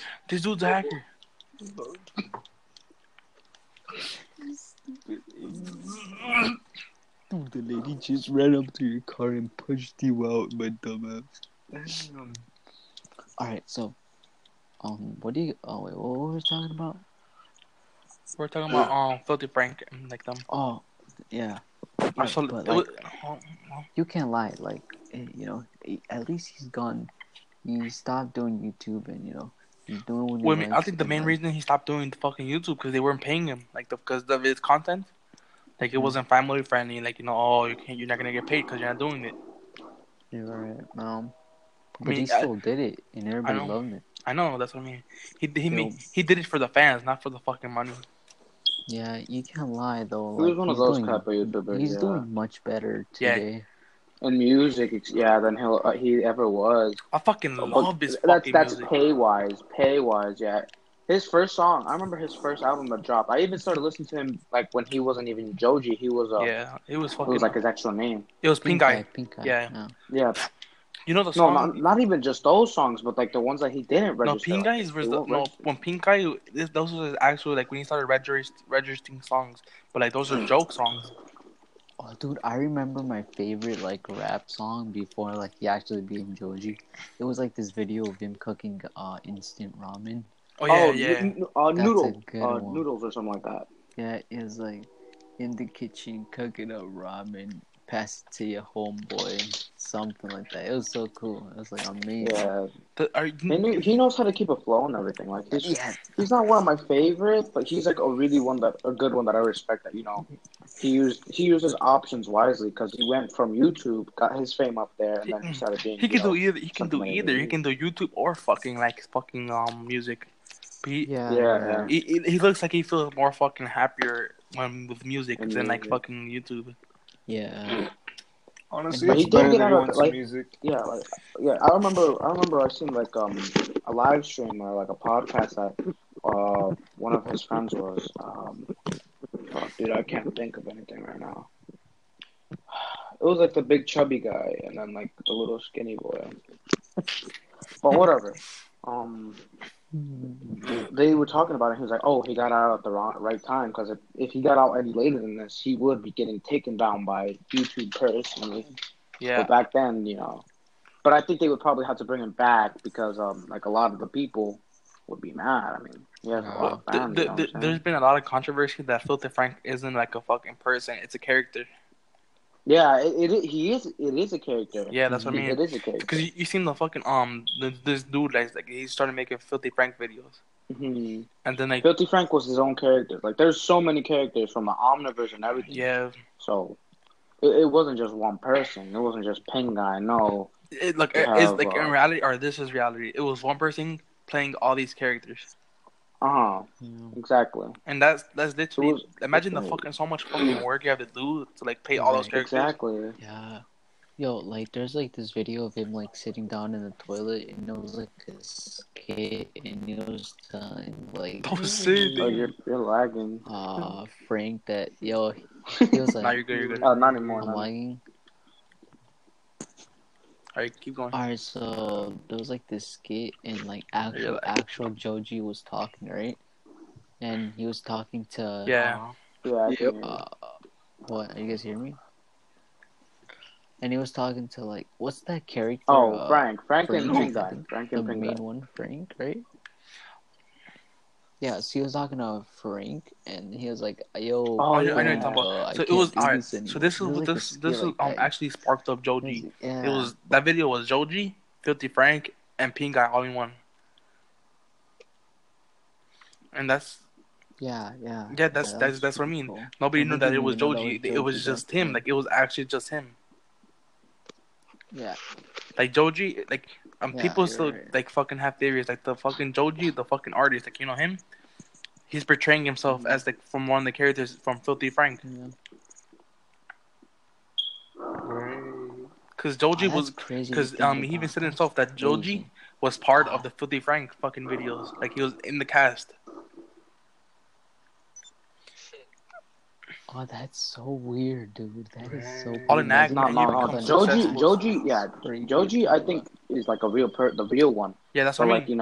Dude, the lady just ran up to your car and pushed you out, my dumbass. Damn. Alright, so, what were we talking about? We're talking about Filthy Frank and them. Oh, yeah. So, but you can't lie. At least he's gone. He stopped doing YouTube, and he's doing what he likes. I think the main reason he stopped doing the fucking YouTube because they weren't paying him, because of his content. It wasn't family friendly. You're not gonna get paid because you're not doing it. You're right. But he still did it, and everybody loved it. I know, that's what I mean. He did it for the fans, not for the fucking money. Yeah, you can't lie though. He was one of those type of YouTubers. He's doing much better today. In music, than he ever was. I fucking love his fucking that's music. Pay wise, yeah. His first song, I remember his first album that dropped. I even started listening to him when he wasn't even Joji. He was it was fucking. It was his actual name. It was Pink Eye. Yeah. You know the song? No, not even just those songs, but the ones that he didn't register. No, Pink Eye when Pink Eye, those were actually when he started registering songs. But those are joke songs. Oh, dude, I remember my favorite rap song before he actually being Joji. It was this video of him cooking instant ramen. Oh yeah. Noodles or something like that. Yeah, it was in the kitchen cooking up ramen, pass it to your homeboy, something like that. It was so cool. It was amazing. Yeah. He knows how to keep a flow and everything. He's not one of my favorites, but he's a good one that I respect. That he uses options wisely because he went from YouTube, got his fame up there, and then he started being. He can do either. He can do YouTube or fucking music. He looks like he feels more fucking happier with music than fucking YouTube. Yeah. Honestly, it's better than everyone's music. Yeah, I remember I seen a live stream or a podcast that one of his friends was. Dude, I can't think of anything right now. It was the big chubby guy and then the little skinny boy. But whatever. They were talking about it. He was like, "Oh, he got out at the right time because if he got out any later than this, he would be getting taken down by YouTube personally." Yeah. But back then, but I think they would probably have to bring him back because a lot of the people would be mad. I mean, he has a lot of fans. There's been a lot of controversy that Filthy Frank isn't a fucking person; it's a character. Yeah, it is a character. Yeah, that's what I mean. It is a character. Because you seen the fucking this dude he started making Filthy Frank videos. Mm-hmm. And then Filthy Frank was his own character. There's so many characters from the Omniverse and everything. Yeah. So it wasn't just one person. It wasn't just Pink Guy. No. In reality, or this is reality. It was one person playing all these characters. Exactly. And that's literally imagine the fucking so much fucking work you have to do to play all those characters. Exactly. Yeah. Yo, like, there's like this video of him like sitting down in the toilet, and it was like a skit, and he was telling like, Oh, shit. Oh, you're lagging. Frank that he was like, Nah, you're good. You're good. Oh, not anymore. I'm lagging. All right, keep going. Alright, so there was like this skit, and like actual Joji was talking, right? And he was talking to Yeah. Yep. what? Are you guys hearing me? And he was talking to like, what's that character? Oh, Frank and Pink I Guy. think. Frank The and Pink main Guy. one, Frank, right? Yeah, so he was talking to Frank, and he was like, "Yo, Oh, I know yeah. what you're talking about. So it was alright. So this is actually sparked up Joji. Yeah. It was that video was Joji, Filthy Frank, and Pink Guy all in one. And that's yeah. that's what I mean. Cool. Nobody And knew they that it didn't was even know that Joji. was It was Joji just back him. then. Like it was actually just him. Yeah. Like Joji, like Yeah, people you're still right. like fucking have theories. Like the fucking Joji, the fucking artist, like you know him. He's portraying himself as like from one of the characters from Filthy Frank. Yeah. Because Joji Oh, was that's crazy to because think he even about. said That's himself that Joji crazy. was part of the Filthy Frank fucking videos. Like he was in the cast. Oh, that's so weird, dude. That is so weird. All in act, No, and he becomes successful. Joji, I think is like a the real one. Yeah, that's So what I like mean.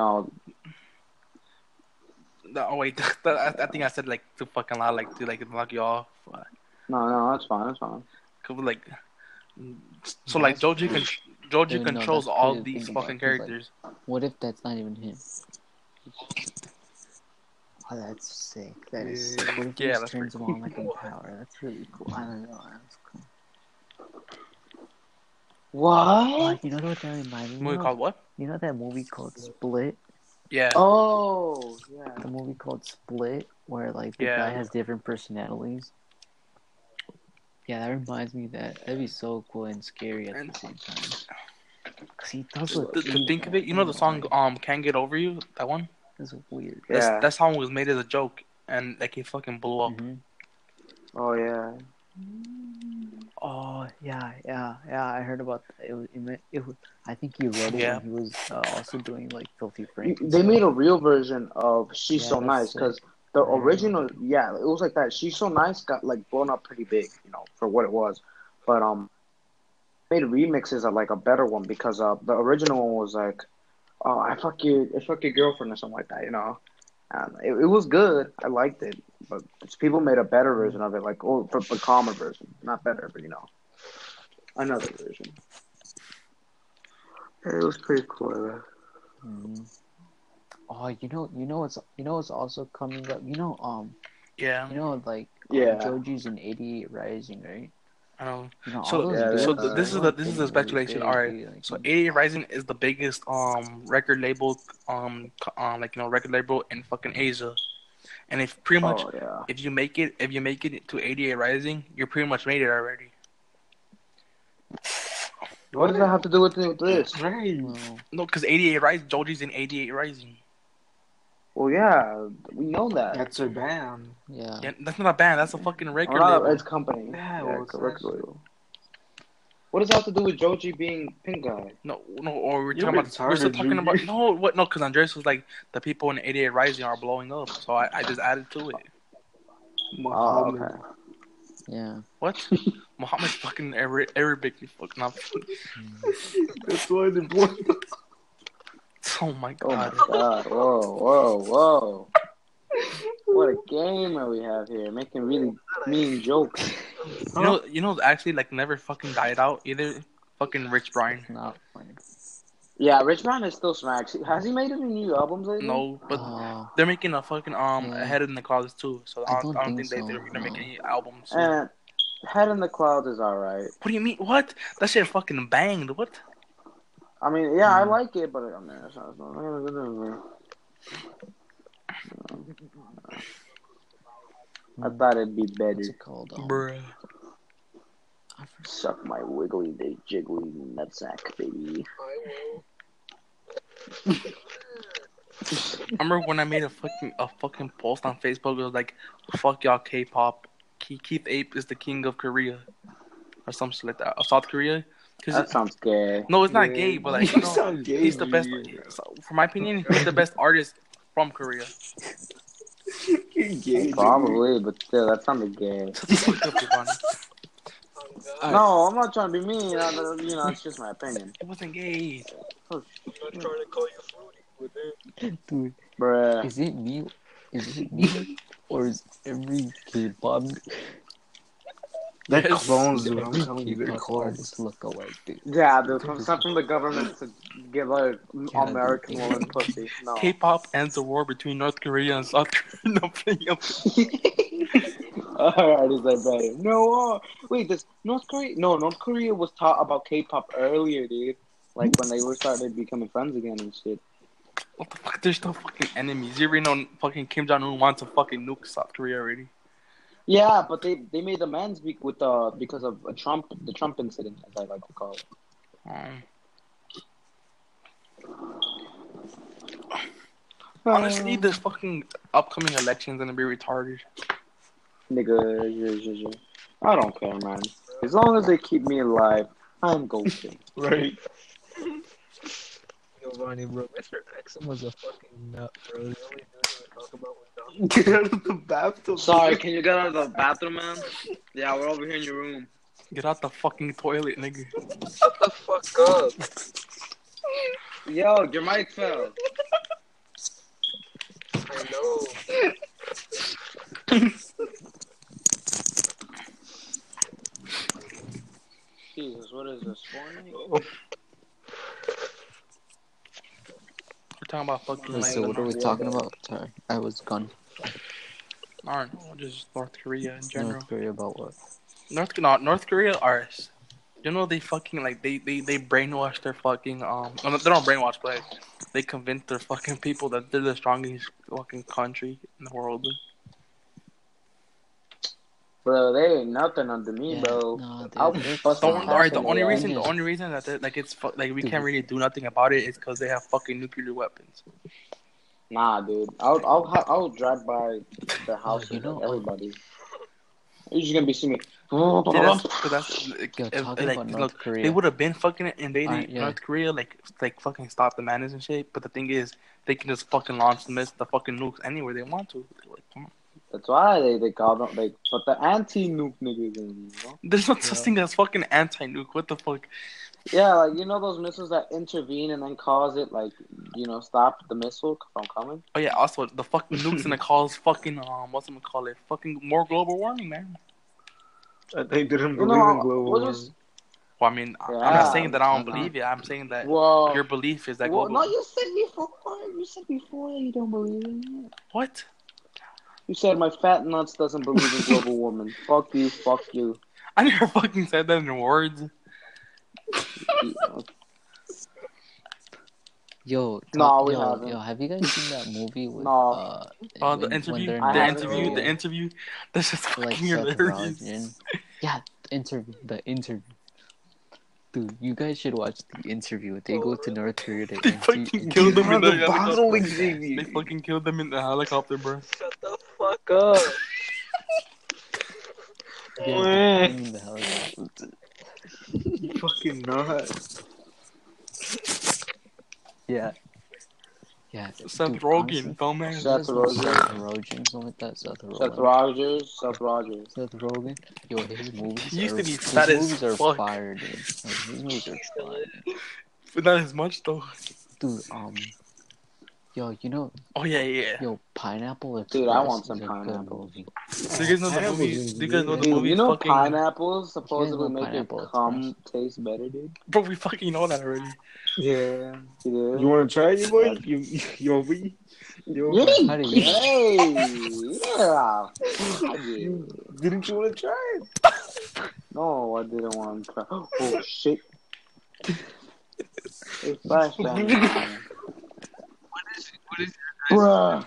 Oh wait, I think I said like too fucking loud, like to like knock you off. No, that's fine. Like, so like Joji Dude, controls that's all crazy to these think about, fucking 'cause, like, characters. what if that's not even him? Oh, that's sick. That is sick. What if he Yeah, just that's turns pretty him on like in power? That's really cool. I don't know. That's cool. What? You know what that reminds me Movie of? called what? You know that movie called Split? Yeah. Oh, yeah. The movie called Split, where like the Yeah. guy has different personalities. Yeah, that reminds me of that. That'd be so cool and scary at the same time. Cause he does look To think of it, you know the song "Can't Get Over You," that one. That's weird. Yeah. That song was made as a joke, and like it fucking blew up. Mm-hmm. Oh yeah. Oh yeah. I heard about that. It was. I think he wrote it Yeah. when he was also doing like Filthy Frank. They made a real version of "She's Yeah, So that's Nice" sick. because the original, it was like that. "She's So Nice" got like blown up pretty big, for what it was. But made remixes of like a better one because the original one was like, "Oh, I fuck your girlfriend" or something like that, And it was good. I liked it, but people made a better version of it, like the calmer version, not better, but another version. It was pretty cool. Mm-hmm. Oh, what's also coming up. Yeah. Like Joji's in 88 Rising, right? I know. All So those dudes, this is the speculation. Really All right. big, like, So 88 Rising is the biggest record label record label in fucking Asia. And if pretty much if you make it to 88 Rising, you're pretty much made it already. What does that have to do with this? No, because 88 Rising, Joji's in 88 Rising. Well, yeah, we know that. That's a band. Yeah, that's not a band. That's a fucking record label. It's company. Yeah, it's a record label. What does that have to do with Joji being Pink Guy? No. Or we're still talking about no. What? No, because Andres was like the people in 88 Rising are blowing up, so I just added to it. Oh, okay. Yeah. What? Muhammad's fucking Arabic. You fucking up. That's why they're blowing up. Oh my god. Oh my god. Whoa. What a gamer we have here, making really mean jokes. You know, actually, like, never fucking died out either. Fucking Rich Brian. Not funny. Yeah, Rich Brian is still smacks. Has he made any new albums lately? No, but they're making a fucking Head in the Clouds too. So I don't think they're gonna make any albums. And Head in the Clouds is alright. What do you mean? What? That shit fucking banged. What? I mean, yeah, I like it, but I mean, it's not. I thought it'd be better. What's it called? Bruh. Suck my wiggly, big jiggly nutsack, baby. Remember when I made a fucking post on Facebook? It was like, "Fuck y'all, K-pop. Keith Ape is the king of Korea," or some shit like that. Of South Korea. That sounds gay. No, it's not gay, but like, you know, sound gay, he's the best. So, for my opinion, he's the best artist from Korea. Gay, probably, but still, that sounded gay. No, I'm not trying to be mean. You know, it's just my opinion. It wasn't gay. I'm not trying to call you fruity with it. Dude, bruh. Is it me? Or is every K-pop? They're clones, dude. I'm telling you, they're K-pop clones. artists look alike, dude. Yeah, dude, from something the government to give a American woman pussy. No. K-pop ends the war between North Korea and South Korea. Alright, is that better? No, wait, this North Korea? No, North Korea was taught about K-pop earlier, dude. Like when they started becoming friends again and shit. What the fuck? They're still fucking enemies. You already know fucking Kim Jong-un wants to fucking nuke South Korea already. Yeah, but they made amends with because of the Trump incident, as I like to call it. Honestly, this fucking upcoming election's gonna be retarded. Nigga, I don't care, man. As long as they keep me alive, I'm golden. Right. Yo, Ronnie, bro, Mr. Exum was a fucking nut, bro. The only dude we talk about was Donald. Get out of the bathroom. Sorry, can you get out of the bathroom, man? Yeah, we're over here in your room. Get out the fucking toilet, nigga. Shut the fuck up. Yo, your mic fell. I know. Jesus, what is this? We're talking about fucking. So what are we talking about? Sorry, I was gone. I don't know, just North Korea in general. North Korea about what? North Korea are, you know, they fucking like they brainwash their fucking they don't brainwash, but like, they convince their fucking people that they're the strongest fucking country in the world. Bro, they ain't nothing under me, bro. No, The only reason that they're, like it's like we can't really do nothing about it is because they have fucking nuclear weapons. Nah, dude. I'll drive by the house you know, everybody. You're just gonna be seeing me. Look, Korea. they would have been fucking invading North Korea, like fucking stop the madness and shit. But the thing is, they can just fucking launch the fucking nukes anywhere they want to. Like, come on. That's why they call them put the anti-nuke niggas in. You know? There's no such thing as fucking anti-nuke. What the fuck? Yeah, like, you know those missiles that intervene and then cause it, like, you know, stop the missile from coming? Oh, yeah, also, the fucking nuke's gonna cause fucking, what's it gonna call it? Fucking more global warming, man. They didn't believe in global warming. Well, I mean, I'm not saying that I don't believe it. I'm saying that your belief is that global... No, you said before that you don't believe in it. What? You said my fat nuts doesn't believe in global warming. Fuck you. I never fucking said that in words. Yo, have you guys seen that movie with the interview? That's just fucking hilarious. Yeah, the interview. Dude, you guys should watch the interview. They go to North Korea. They fucking killed them in the helicopter. They fucking killed them in the helicopter, bro. Shut the fuck up. In the helicopter. Fucking nuts. Yeah. Seth Rogen, dumbass. Seth Rogen, something like that. Seth Rogen. Yo, his movies. He used to be fat as fuck. His movies are fire, dude. His movies are fire. But not as much though. Dude, yo, you know. Oh yeah. Yo, Pineapple Express. Dude, I want some pineapple. Do you guys know the movie? You know, pineapples supposedly make your cum taste better, dude. Bro, we fucking know that already. Yeah. You want to try it, boy? Yo. Didn't you want to try it? No, I didn't want to try. Oh shit! It's flashbang. What is Bruh.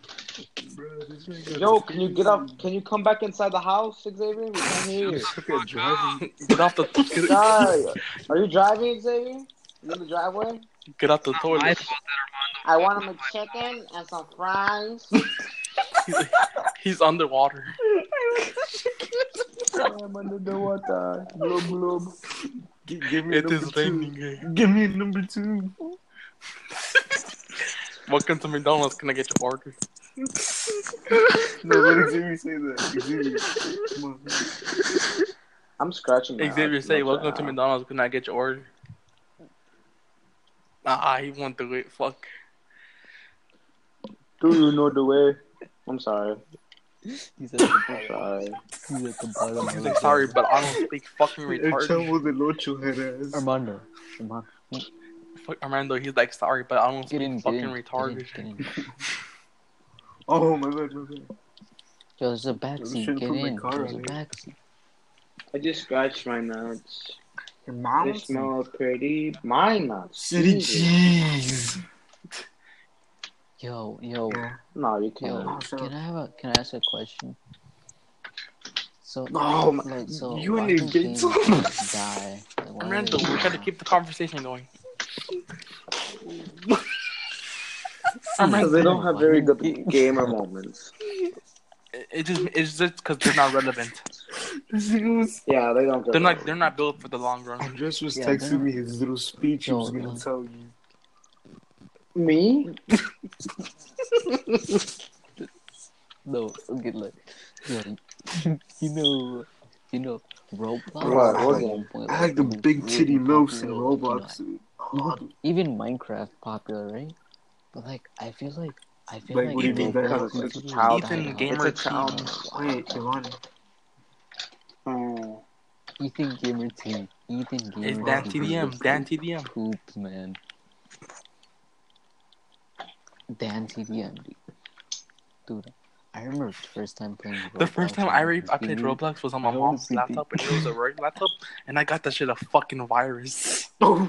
Yo, can you get up? Can you come back inside the house, Xavier? We can't hear you. Get off the. Are you driving, Xavier? You in the driveway? Get out the toilet. I want him a chicken and some fries. He's underwater. I'm under the water. Blub blub. Give me a number two. Raining. Give me a number two. Welcome to McDonald's. Can I get your order? No, let Xavier say that. Xavier, come on. I'm scratching my Xavier say, welcome right to now. McDonald's. Can I get your order? He won't do it. Fuck. Do you know the way? I'm sorry. He's at the I'm sorry. He's at the bottom. He's like, sorry, but I don't speak fucking El retarded. chavo del ocho head ass. Armando. Fuck Armando, he's like, sorry, but I don't Get speak in, fucking get in, retarded. Get in. Oh, my bad. Yo, there's a backseat. Get in. There's a backseat. I just scratched my nuts. Your They mouth? smell pretty. My nuts. City Jesus. cheese. Yo. Yeah. No, you Yo, can't. can I ask a question? So, Oh, like, so you why and your do gates games die? Like, why Armando, do they we gotta die? keep the conversation going. Because they don't have very good gamer moments. It's just because they're not relevant. Yeah, they don't. They're not built for the long run. Andres was Yeah, texting me his little speech he Yo, was going to tell you. Me? No, okay, like, yo, you know, Roblox. What? at What one game? point, I like the it big was titty really milfs in popular, Roblox. Even Minecraft popular, right? But like, I feel like Like, what do you mean by Because that? it's a child. Ethan Gamer It's a Team. child. Wait, Giovanni. Oh. Ethan Gamer Team. Ethan Gamer It's Team. Dan TDM. Dan TDM. Poops, man. Dan TDM, dude. I remember the first time playing Roblox. The first time I played Roblox was on my mom's laptop, and it was a work laptop, and I got that shit a fucking virus. Oh.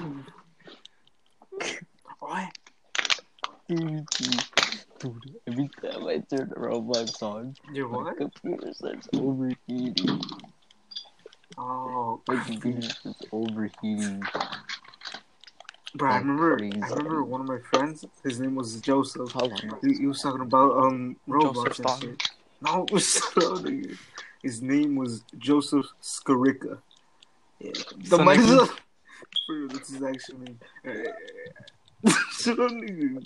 What? Dude, every time I turn Roblox on, Your my what? computer starts overheating. Oh. My computer starts overheating. Bro, I Like remember crazy. one of my friends, his name was Joseph. How long? He was talking about Roblox Joseph and Stalin. shit. No, it was nigga. His name was Joseph Skarica. Yeah. The So mic is nigga- up. For real, that's his actual name. Shut up, nigga.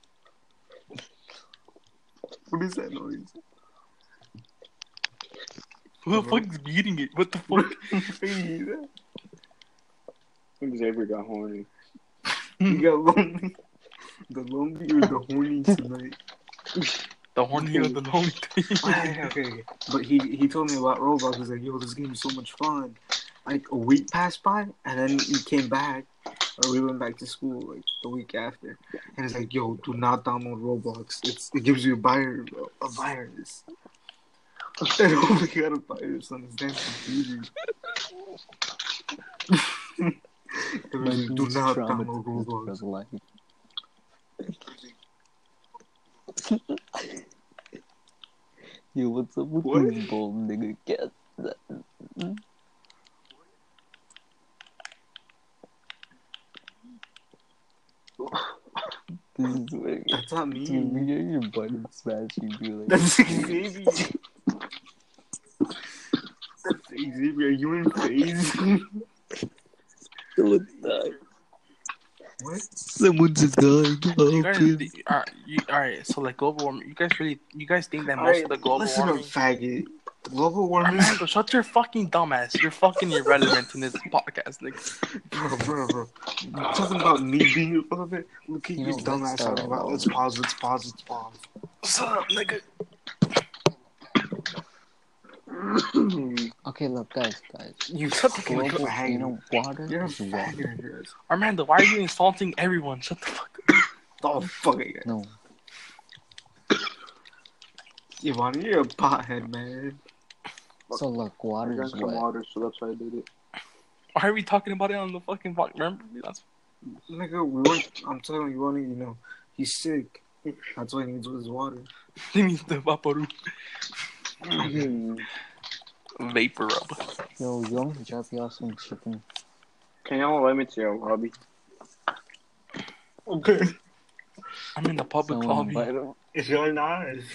What is that noise? Who the fuck is beating it? What the fuck? Hey, that- Xavier got horny. You got lonely. The lonely or the horny tonight? The horny or the lonely Okay. But he told me about Roblox. He's like, yo, this game is so much fun. Like, a week passed by, and then he came back, or we went back to school, like, the week after. And he's like, yo, do not download Roblox. It gives you a virus. And only got a virus on his damn computer. It was like, do not download Roblox. Yo, what's up with What? this bald nigga cat? This is where That's not dude, me. when you're your button smashing, be like, That's Xavier. That's Xavier. Are you in phase? What? someone's dying. Alright, so like global warming, you guys think that most Alright, of the global listen warming... up, faggot. Global warming. Armando, shut your fucking dumbass. You're fucking irrelevant in this podcast, nigga. Bro. You're talking about me being irrelevant? Look at You your know, dumb let's ass start talking about. over. Let's pause. Shut up, nigga. Okay, look, guys. You fucking Global, faggot. you know, water You're a is water. faggot, guys. Armando, why are you insulting everyone? Shut the fuck up. Oh, fuck it. No, Ivani, you're a pothead, man. so look, I water drank is some wet. water, so that's why I did it. Why are we talking about it on the fucking podcast? Remember? Nigga, we weren't. I'm telling you, Ivani, you know, he's sick. That's why he needs his water. He needs the Vaporu. Vapor rub. Yo, you want me to drop you off some chicken? Can y'all let me to your hobby? Okay. I'm in the public Someone lobby. invite him. It's your nice.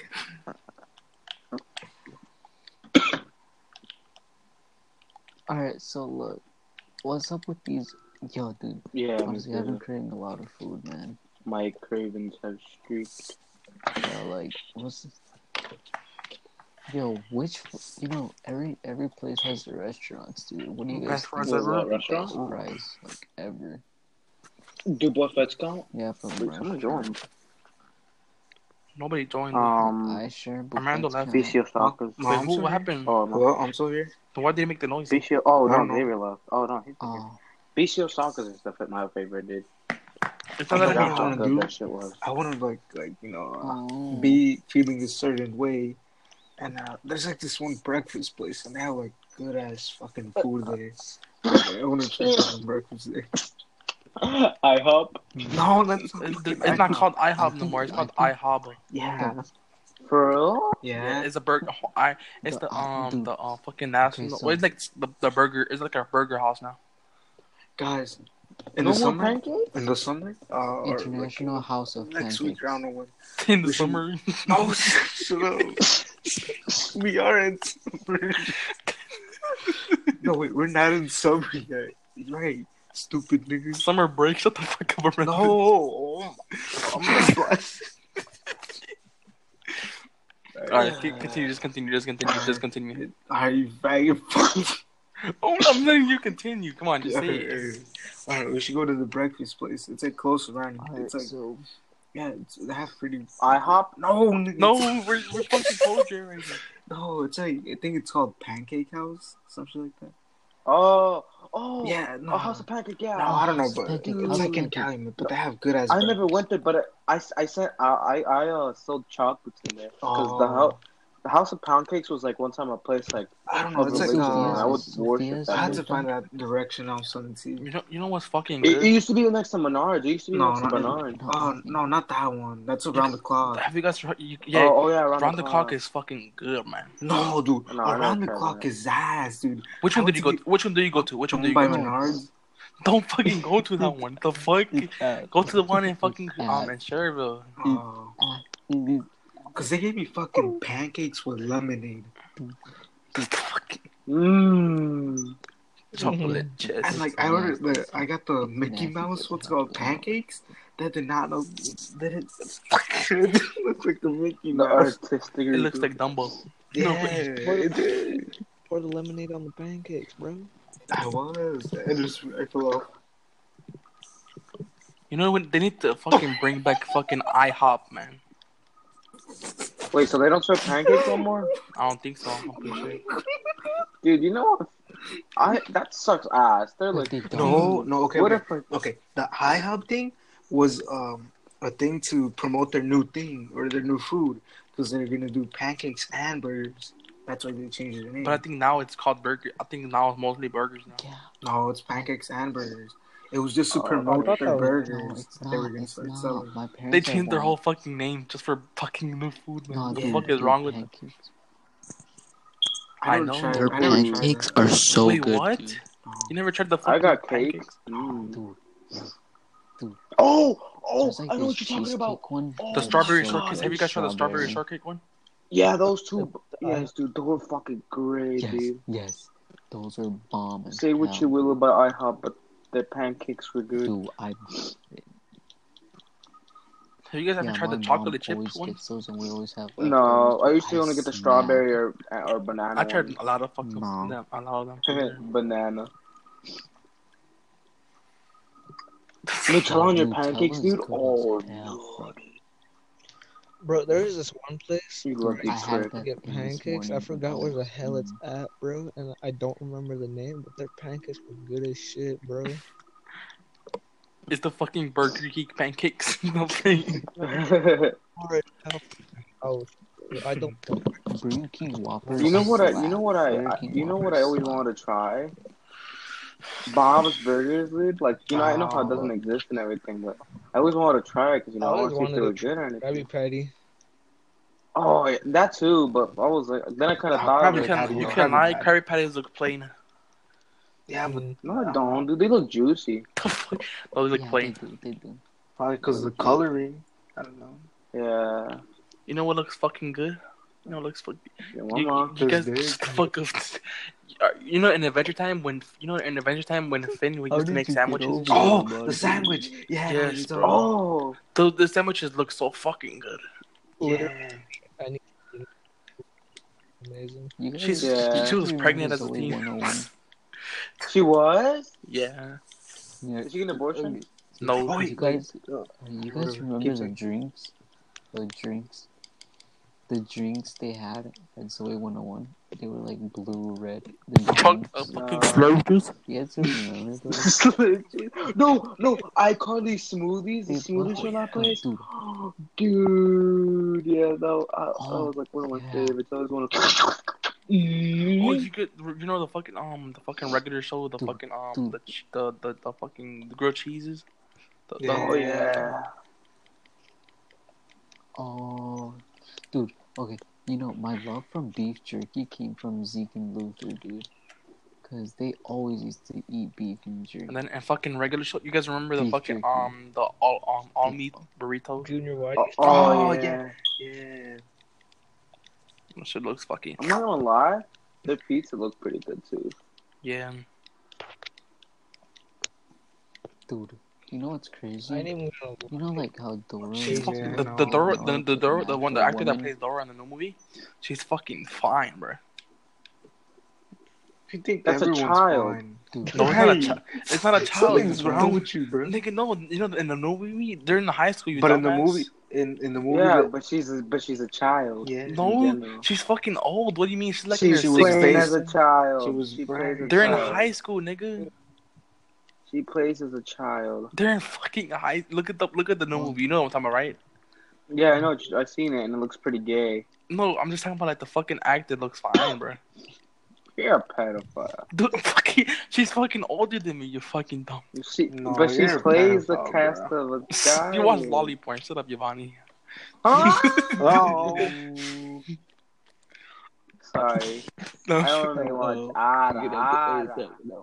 Alright, so look. what's up with these? Yo, dude. Yeah, honestly, I've been craving a lot of food, man. My cravings have streaked. Yo, like, what's this? Yo, every place has their restaurants, dude. What do you guys think? Best restaurant? Price, like, ever. Do buffets count? Yeah, from Someone joined. Nobody joined. I sure. Armando left. Vicio Stalkers. Wait, what happened? Oh, no. Hello, I'm still here. So why did he make the noise? Vicio. Oh, I don't no, know. Xavier left. Oh, no, he's here. Vicio Stalkers is my favorite, dude. It's I not that know I what hate I John. wanna do. That shit was. I want to be feeling a certain way, and there's like this one breakfast place, and they have like good ass fucking food there. I want to try some breakfast there. IHOP? No, that's It's not called IHOP no more. It's called IHOB. Yeah. For real? Yeah. It's a burger. It's the fucking national. so- It's like the burger. It's like a burger house now. Guys, in No the more summer, pancakes? or International like, House of next Pancakes. week, I don't know when. In the We should- summer. Oh, shut up. We are in summer. No, wait, we're not in summer yet. Right, stupid nigga. Summer break. Shut the fuck up, Armando. No, I'm not blessed. Alright, continue. Just continue. Are you faggot? Oh, I'm letting you continue. Come on, just say it. Alright, we should go to the breakfast place. It's like close around. It's like, so they have pretty. IHOP? No, nigga. No, we're fucking told you right now. No, it's like, I think it's called Pancake House, something like that. Oh, Yeah, no. A House of Pancake, yeah. No, I don't know, House of but Pancake, it's House like of in Pancake. Calumet, but they have good ass. I never went there, but I sold chocolates in there because the House of Pancakes was like one time a place like I don't know. It's like religion, and I would Sophia's- worship I had to that. find that direction on Sun Sea. You know what's fucking It good? used to be next to Menards. It used to be No, next to not Menards. Oh no, not that one. That's around the clock. Have you guys? Yeah, Oh yeah, around the clock is fucking good, man. No, dude. No, I around the never tried clock that. is ass, dude. Which I one went did you go? to To? Which one do you go to? Which one do you by go to? Menards. Don't fucking go to that one. The fuck? Go to the one in fucking in Sherville. Oh. Cause they gave me fucking pancakes with lemonade. Chocolate chips. And like I ordered I got the Mickey Mouse, what's it called, pancakes. That did not know. That it looks like the Mickey The Mouse. artistic. It looks like Dumbo. Yeah, No, it did. Pour the lemonade on the pancakes, bro. I was. I fell off. You know when they need to fucking bring back fucking IHOP, man. Wait, so they don't serve pancakes no more? I don't think so. I'm pretty sure. Dude, you know what? That sucks ass. They're like, No, okay. what Okay. Okay, the IHOP thing was a thing to promote their new thing or their new food because they're gonna do pancakes and burgers. That's why they changed the name. But I think now it's called burger. I think now it's mostly burgers now. Yeah. No, it's pancakes and burgers. It was just to Oh, promote I thought their that was- burgers. No, it's that they were not. gonna It's start not. selling. My parents They changed their are whole fucking name just for fucking new food, man. No, What the dude, fuck is dude, wrong with them? pancakes. I never know. tried- Their I never tried pancakes that. are so Wait, good. what? Dude. You never tried the I fucking got pancakes? cakes. Mm. Dude, Oh, there's like I know this what you're talking about. cheesecake one. Oh, The strawberry my shortcake. God. Have you guys tried the strawberry shortcake one? Yeah, those two. Yes, dude, those were fucking great, Yes, dude. yes. Those are bomb as Say what hell. you will about IHOP, but their pancakes were good. Dude, Have you guys ever yeah, tried my the chocolate mom always chips one? gets those, and we always have. No, I used to only get the smack. strawberry or banana. I tried one. a lot of fucking No. a lot of them. Banana. Nutella on your pancakes, dude. Oh, no. Bro, there is this one place You lucky I had prick. to that get in this pancakes. I morning, forgot but where the hell it's at, bro, and I don't remember the name, but their pancakes were good as shit, bro. It's the fucking Burger King pancakes. No thing. Alright, oh, I don't know. Burger King Whoppers. You know what I Burger King you know what I always Whoppers wanted to try? Bob's Burgers, dude. Like, you know, I know how it Oh. doesn't exist and everything, but I always wanted to try it because, you know, I always want to see if they wanted were to good or Krabby anything. Patty. Oh, yeah, that too, but I was like, then I kind of Oh, thought, Krabby like, Patty, You Krabby can lie. Patty. Krabby Patties look plain. Yeah, but no, I don't, dude. They look juicy. Those look Yeah, plain. they do. probably because of the coloring. I don't know. Yeah. You know what looks fucking good? looks fucking. Yeah, You guys fuck up. In Adventure Time when Finn used to make sandwiches. The sandwich. Yeah. Yes, bro. Oh, The sandwiches look so fucking good. Yeah. Amazing. She was pregnant as a teen. She was? Yeah. Did she get an abortion? No. You guys remember the drinks? The drinks they had at Zoe 101? They were like blue, red. Fucking slurp juice? You guys remember those? No, iCarly smoothies. The smoothies from that place. Dude, yeah, that was like one of my favorites. That was one of. You could, the fucking regular show, the fucking the fucking grilled cheeses. Yeah. Oh, dude. Okay, my love from beef jerky came from Zeke and Luther, dude. Because they always used to eat beef and jerky. And then fucking regular show. You guys remember the beef fucking jerky. The all meat burrito? Junior White. Oh yeah. That shit looks fucking. I'm not gonna lie, their pizza looks pretty good too. Yeah. Dude. You know what's crazy? Like how Dora. The actor that plays Dora in the new movie, she's fucking fine, bro. You think that's a child? Dude, no, it's not a child. Something's wrong with you, bro. Nigga, no, in the movie, they're in the high school. But in the movie, in the movie, yeah, but she's a child. Yeah, no, she's fucking old. What do you mean? She's like she in her was playing as a child. They're in high school, nigga. She plays as a child. They're in fucking high. Look at the new movie. You know what I'm talking about, right? Yeah, I know. I've seen it, and it looks pretty gay. No, I'm just talking about like the fucking actor looks fine, bro. You're a pedophile. Dude, she's fucking older than me. You fucking dumb. But she plays the cast of a guy. You watch Lolly Porn. Shut up, Giovanni. Huh? Oh. Sorry. No, I don't really watch. No.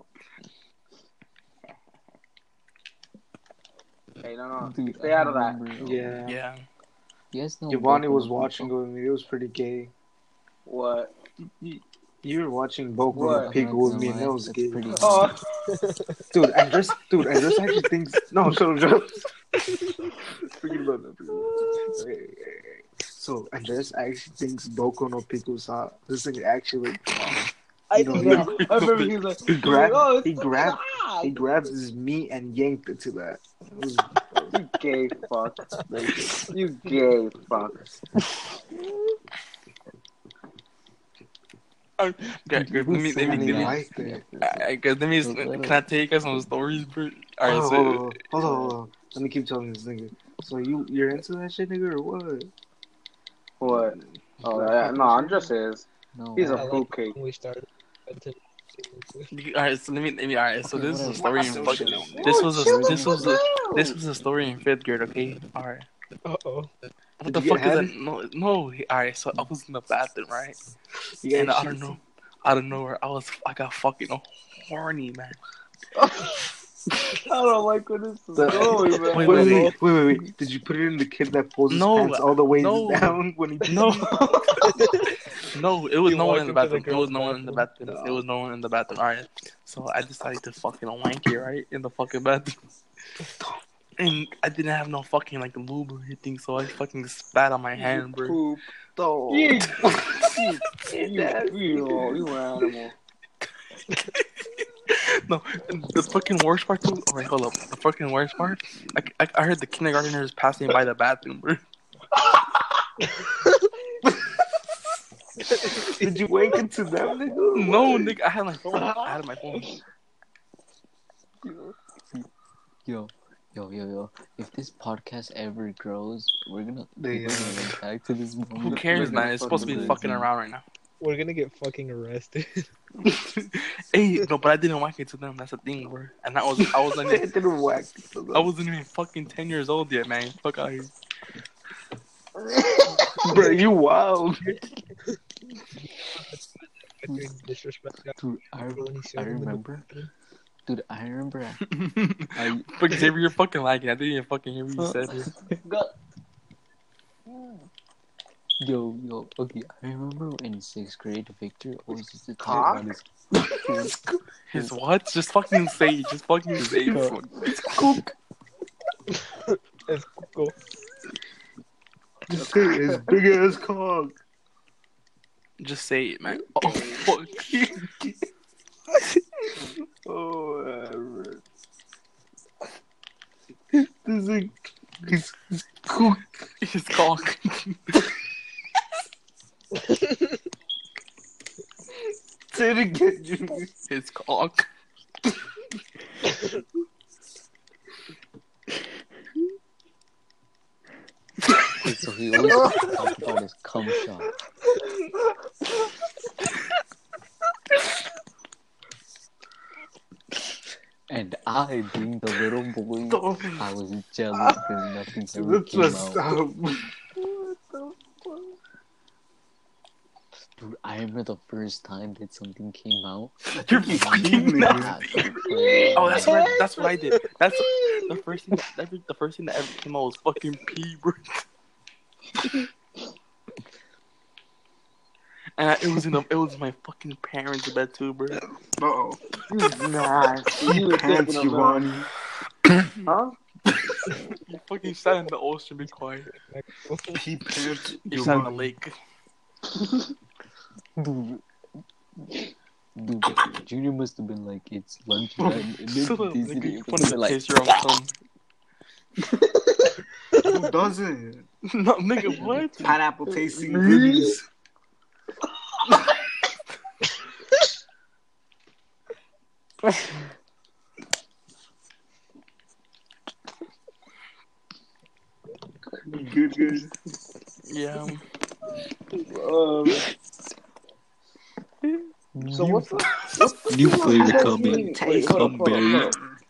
Hey, no. Dude, stay out of that. Yeah. Yes, no. Giovanni was watching with me. It was pretty gay. What? You were watching Boku no Pico with me, and that was gay. Oh. Dude, Andres actually thinks. No, shut up. Forget about that. Hey. So Andres actually thinks Boku no Pico's hot. This thing actually. I remember he was like, he grabs his meat and yanked it to that. You gay fuck. You gay fuck. Let me can I tell you guys some stories, bro? Alright, hold on. Let me keep telling this nigga. So you're into that shit, nigga, or what? What? Oh yeah, no, Andres is. No, he's a fruitcake. We started. Alright, so alright, so this is a story in fucking. This was a story in 5th grade, okay? Alright. Uh-oh. What the fuck is that? No. Alright, so I was in the bathroom, right? And I don't know where I got fucking horny, man. I don't like where this is going, man. Wait. Did you put it in the kid that pulls his pants all the way down when he... No. No, it was no one in the bathroom. It was no one in the bathroom. It was no one in the bathroom. Alright. So I decided to fucking wank it, right? In the fucking bathroom. And I didn't have no fucking like lube or anything, so I fucking spat on my hand, bro. Poop. You animal. No, the fucking worst part too. Alright, hold up. The fucking worst part. I heard the kindergartners passing by the bathroom, bro. Did you wake into them, nigga? No, nigga. I had my phone. Yo. If this podcast ever grows, we're gonna link back to this moment. Who cares, man? It's supposed to be fucking around right now. We're gonna get fucking arrested. Hey, no, but I didn't whack it to them. That's the thing, bro. And I wasn't even fucking 10 years old yet, man. Fuck out of here. Bro, you wild. Dude, I remember. Dude, I remember. Fuck, Xavier, you're fucking lagging. I didn't even fucking hear what you said. Yo, okay, I remember in 6th grade, Victor always used to talk Cock? about His what? Just fucking say it. Just fucking say it. It's cook. It's cool. Just say his big ass cock. Just say it, man. Oh, fuck. Oh, whatever. This is his cook. His cock. Say it again, Jimmy. His cock. so he always used to talk about his cum shot. And I, being the little boy, I was jealous because nothing ever came out. Dude, I remember the first time that something came out. You're fucking nasty. Oh, that's what I did. That's the first thing that ever came out was fucking pee, bro. And it was my fucking parents' bed too, bro. Uh-oh. Nasty. He pants, Giovanni. Huh? You fucking sat in the ocean, be quiet. He pants, You sat in the lake. Dude, Junior must have been like, it's lunchtime. And Shut up, then nigga. You like, want to taste your own cum. Who doesn't? No, nigga, what? Pineapple tasting goodies. Good. Yeah. So what's the new flavor coming? Cumberry.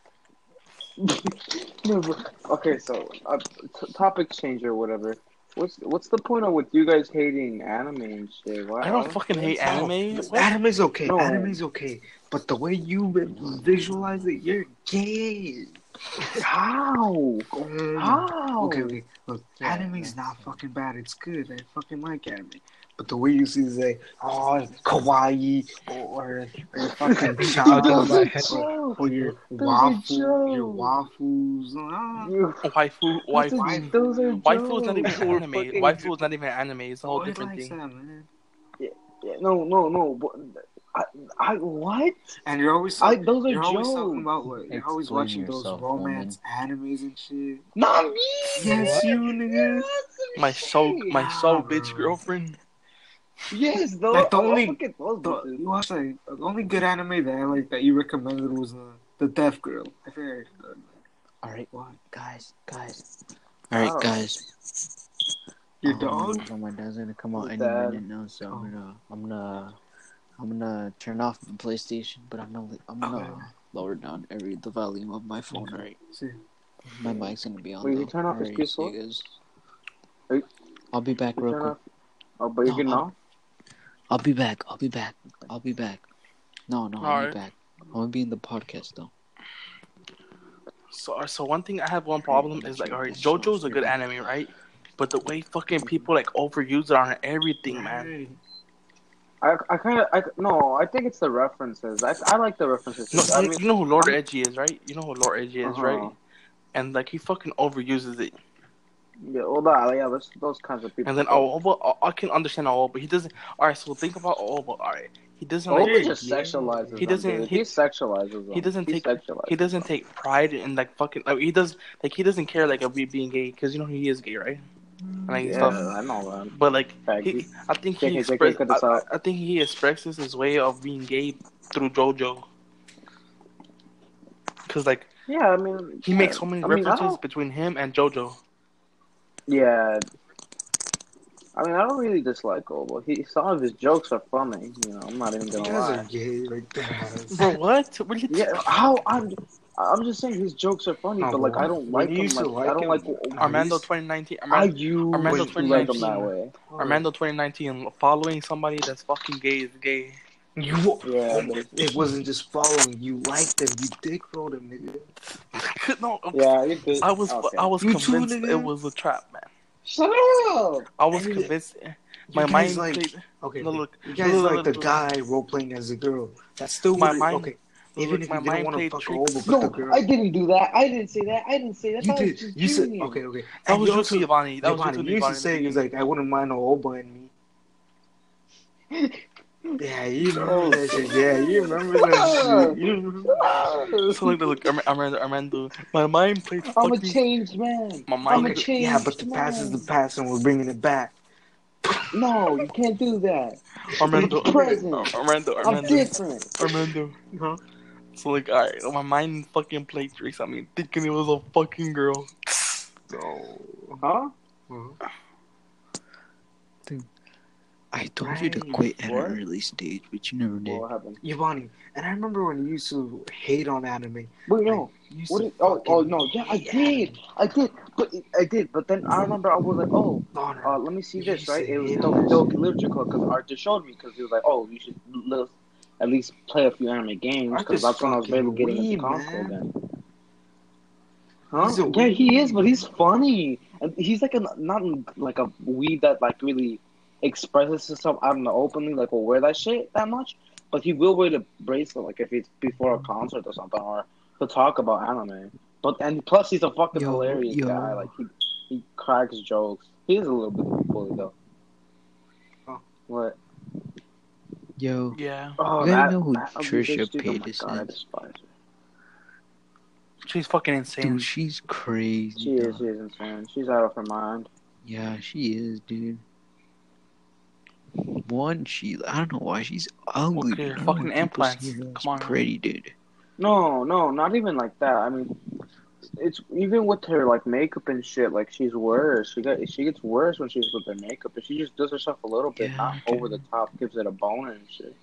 No, but, okay, so topic change or whatever. What's the point of with you guys hating anime and shit? Why, I don't fucking hate anime. What? Anime's okay. No. Anime's okay. But the way you visualize it, you're gay. How? How? Okay. Look, anime's not fucking bad. It's good. I fucking like anime. But the way you see is like, oh, kawaii, or fucking chocolate, or your waffles. Waifu. Those are Waifu is not even jokes. anime. Waifu is not even anime. It's a whole different Likes thing. that, man. Yeah, no. I what? And you're always those are you're always jokes. talking about what you're always Explain watching those yourself, romance animes and shit. Not me. Yes, you nigga. My soul bitch girlfriend. Yes, those. Like the only look at those bitches. you watched like the only good anime that I like that you recommended was the Deaf Girl. I think. Alright, guys. Alright, guys. Your dog. So my dad's gonna come out any Dad. minute now, so I'm gonna turn off the PlayStation, but I'm gonna lower down the volume of my phone. Okay. Alright, See. my mic's gonna be on. Wait, though. you turn off his Alright, PS4? see you guys. Wait. I'll be back real quick. Oh, but you're getting off? I'll be back. No, I'll Alright. be back. I'm gonna be in the podcast though. So one thing I have one problem is like, alright, JoJo's a good anime, right? But the way fucking people like overuse it on everything, man. I think it's the references. I like the references. No, I mean, you know who Lord Edgy is, right? You know who Lord Edgy is, right? And like he fucking overuses it. yeah, well, those kinds of people. And then I can understand all, but he doesn't. All right, so think about all, but all right, he doesn't Oba like. just sexualizes. He doesn't. Them, he sexualizes. Them. He doesn't take. Sexualizes. He doesn't take pride in like fucking. Like he doesn't care like of being gay because you know he is gay, right? And, like, Yeah, stuff. I know that. But like, Faggy. I think he expresses his way of being gay through JoJo. Cause like, Yeah, I mean, he makes so many references between him and JoJo. Yeah. I mean, I don't really dislike Oba. Some of his jokes are funny. You know, I'm not even You gonna guys lie. are gay like that. Bro, what? What are you Yeah, how I'm just saying his jokes are funny, No, but like but I don't when like you him. used to Like, I don't like like him, Armando 2019. I used Armando to like him 2019. that way. Armando 2019 following somebody that's fucking gay is gay. It wasn't just following. You liked them. You dick rolled them, nigga. No, Yeah, you did. I was Okay. I was You too, convinced nigga. it was a trap, man. Shut up! I was convinced. My mind like, played. Okay, no, look. you guys like the guy role playing as a girl. That's still my what mind. Okay, even if you didn't want to fuck her over, but no, the girl. I didn't do that. I didn't say that. You did. You said okay. That was also, you, Giovanni. That was you, you used to say he's like, I wouldn't mind no Oba in me. Yeah, you remember that shit. Yeah, you remember that shit. You remember. So look, Armando. My mind played fucking... I'm a changed man. My mind... I'm a changed Yeah, but the past is the past and we're bringing it back. No, you can't do that. Armando. It's present. Armando. I'm different. Armando. Huh? So like, alright, my mind fucking played tricks on me, thinking it was a fucking girl. Huh? Dude, I told you to quit at an early stage, but you never did. What happened? Giovanni, and I remember when you used to hate on anime. Wait, no. Oh, no. Yeah, I did. But then I remember I was like, let me see this, right? It was Doki Literature Club because Arthur showed me because he was like, you should at least play a few anime games because that's when I was barely getting into console again. Huh? Yeah, he is, but he's funny. And he's like not like a weed that like really expresses himself out in the openly, like will wear that shit that much. But he will wear the bracelet, like if it's before a concert or something, or he'll talk about anime. And plus he's a fucking hilarious guy. Like he cracks jokes. He is a little bit bully though. Oh, what? Yo. Yeah. Oh, you gotta know who Trisha Paytas is. She's fucking insane. Dude, she's crazy. She is insane. She's out of her mind. Yeah, she is, dude. One, I don't know why she's ugly. Okay, fucking implants. Come on, pretty, dude. No, not even like that. I mean, it's even with her like makeup and shit. Like she's worse. She gets worse when she's with her makeup. But she just does herself a little bit, not over the top. Gives it a boner and shit.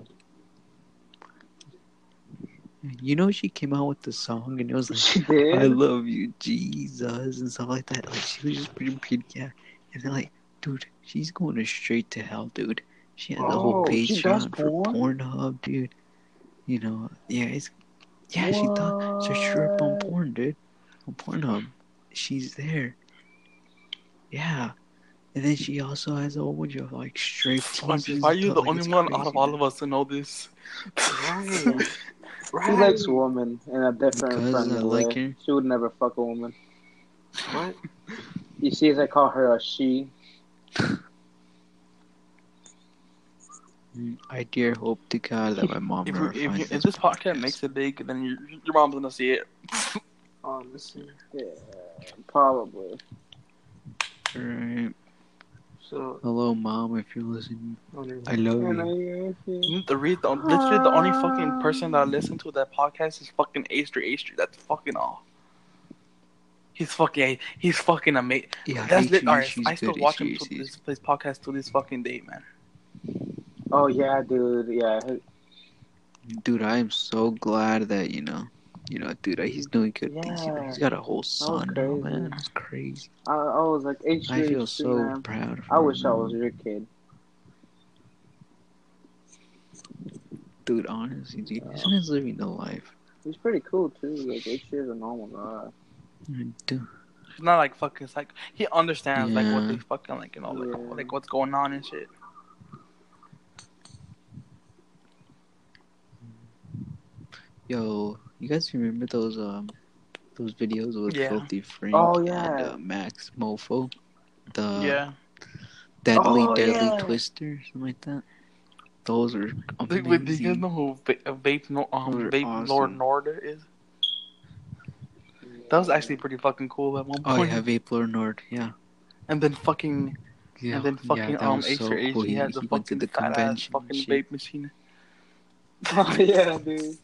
You know, she came out with the song and it was like, she did? I love you, Jesus, and stuff like that. Like, she was just pretty, yeah. And they're like, dude, she's going straight to hell, dude. She has a whole Patreon for Pornhub, dude. You know, she thought, search her up on porn, dude. On Pornhub. She's there. Yeah. And then she also has a whole bunch of, like, straight teasers. Why are you the only one out of all of us to know this? Right. She likes women in a different friendly way. Her. She would never fuck a woman. What? You see, as I call her a she. I dare hope to God that my mom never finds if this podcast makes it big, then your mom's gonna see it. Honestly, yeah, probably. Alright. So, hello, Mom, if you're listening. I love you. Literally, the only fucking person that I listen to that podcast is fucking A-Street. That's fucking all. He's fucking amazing. Yeah, that's lit. Alright, I still watch him to this podcast to this fucking day, man. Oh yeah, dude. Yeah. Dude, I am so glad that dude, he's doing good things. He's got a whole son now, man. It's crazy. I was like, I feel so proud of him. I wish I was your kid. Dude, honestly, dude, this man's living the life. He's pretty cool too. Like, H is a normal guy. Dude. He's not like fucking like he understands like what they fucking like, like what's going on and shit. Yo, you guys remember those videos with Filthy Frank and Max Mofo? Deadly Twister, something like that. Those are amazing. Wait, do you guys know who Vape Lord Nord is? That was actually pretty fucking cool at one point. Oh yeah, Vape Lord Nord, yeah. And then fucking Ace so cool. He had the fucking the convention fucking vape machine. Oh yeah, dude.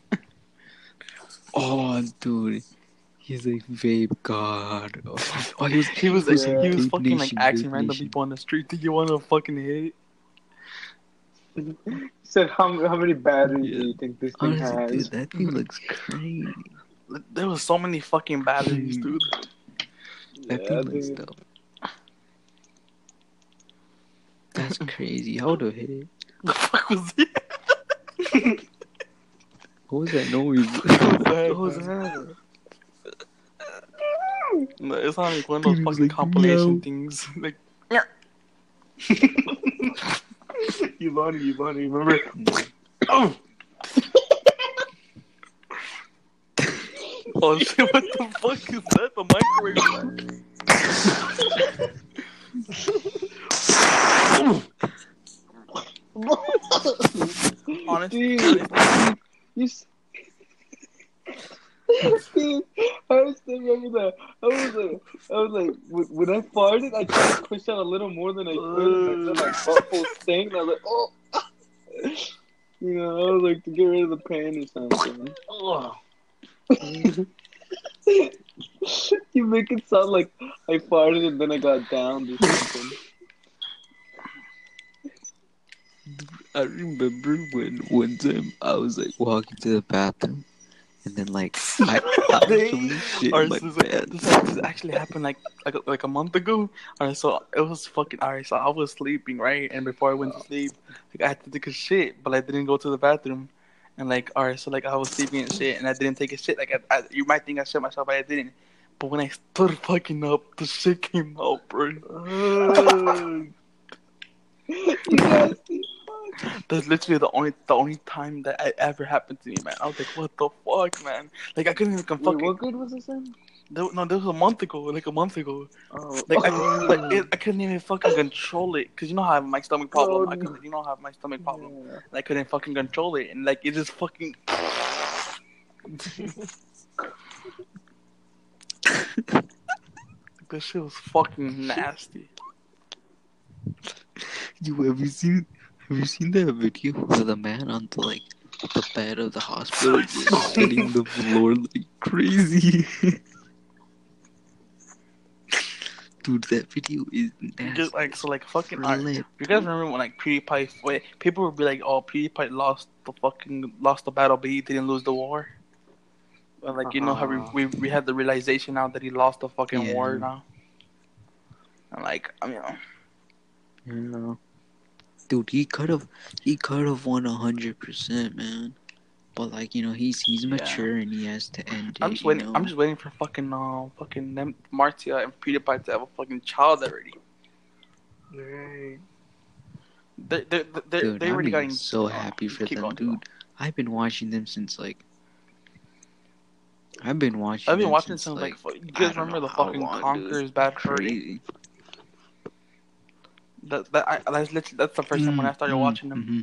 Oh, dude, he's like vape god. Oh, he was fucking like asking random people on the street, "Do you want to fucking hit?" He said, "How many batteries do you think this thing has?" Dude, that thing looks crazy. There was so many fucking batteries, dude. That thing looks dope. That's crazy. How would I hit it? The fuck was it? What was that noise? What was that? No, it's not like one of those fucking like, compilation things. Like, Giovanni, remember? Oh! Oh shit, what the fuck is that? The microwave? Honestly, Dude, I still remember that. I was like, when I farted, I tried to push out a little more than I could, and then my butt stank, and I was like, oh. You know, I was like, to get rid of the pain or something. Oh. You make it sound like I farted and then I got down or something. I remember when one time I was like walking to the bathroom, and then like I actually shit my pants. This actually happened like a month ago. Alright, so it was fucking alright. So I was sleeping, right, and before I went to sleep, like I had to take a shit, but I didn't go to the bathroom. And like alright, so like I was sleeping and shit, and I didn't take a shit. Like you might think I shit myself, but I didn't. But when I stood fucking up, the shit came out, bro. That's literally the only time that it ever happened to me, man. I was like, what the fuck, man? Like I couldn't even fucking. Wait, what grade was this in? No, that was a month ago. Like a month ago. Oh. Like I couldn't even fucking control it, cause you know how I have my stomach problem. You know I have my stomach problem. Yeah. And I couldn't fucking control it, and like it just fucking. This shit was fucking nasty. Have you seen that video where the man on the bed of the hospital is hitting the floor like crazy? Dude, that video is nasty. Just fucking. You guys remember when like PewDiePie? People would be like, "Oh, PewDiePie lost the battle, but he didn't lose the war." But like you know how we had the realization now that he lost the fucking war now. And like dude, he could have won 100%, man. But like he's mature and he has to end it. I'm just waiting for fucking them Martia and PewDiePie to have a fucking child already. Right. They already got so happy for them, dude. I've been watching them since I've been watching since like you guys remember the fucking Conqueror's Bad Fur Day? That's the first time when I started watching them. Mm-hmm.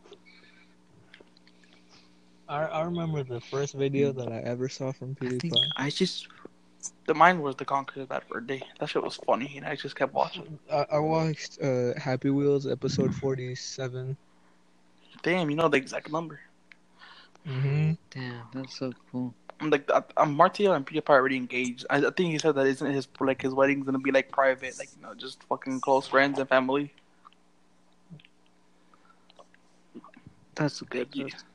I remember the first video that I ever saw from PewDiePie. Mine was the Conqueror's Bad Fur Day. That shit was funny, and I just kept watching. I watched Happy Wheels episode 47. Damn, you know the exact number. Mm-hmm. Damn, that's so cool. Like Martia and PewDiePie already engaged. I think he said that isn't his wedding's gonna be like private, like just fucking close friends and family. That's good.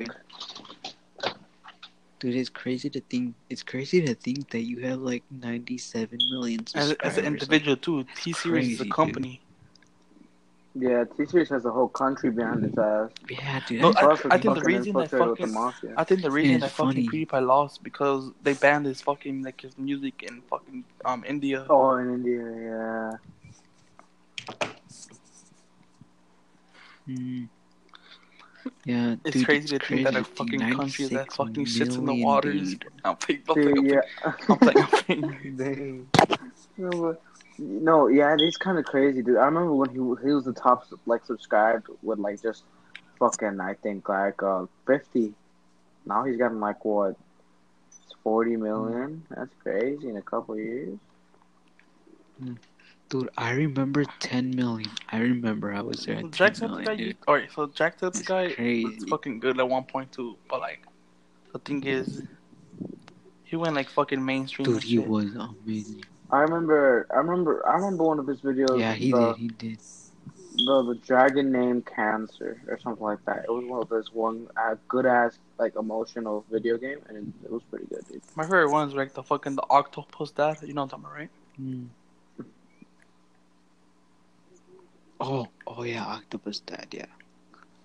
Dude, it's crazy to think that you have like 97 million subscribers. As an individual too, T-Series is a company. Dude. Yeah, T-Series has a whole country behind its ass. Yeah, dude. No, I think the reason that PewDiePie lost because they banned his fucking his music in fucking India. Oh, in India, yeah. Yeah, it's dude, crazy to think that a fucking country that fucking shits in the waters. Dude. I'm playing. No, yeah, it's kind of crazy, dude. I remember when he was the top subscribed with just fucking I think 50. Now he's gotten 40 million. That's crazy in a couple of years. Dude, I remember 10 million. I remember I was there at 10 million, dude. Alright, so Jacksepticeye crazy. was fucking good at 1.2, but the thing is, he went fucking mainstream. Dude, he was amazing. I remember one of his videos. Yeah, he did. The dragon named Cancer or something like that. It was one of those good ass emotional video game, and it was pretty good, dude. My favorite one is the octopus dad. You know what I'm talking about, right? Oh yeah, octopus dad. Yeah.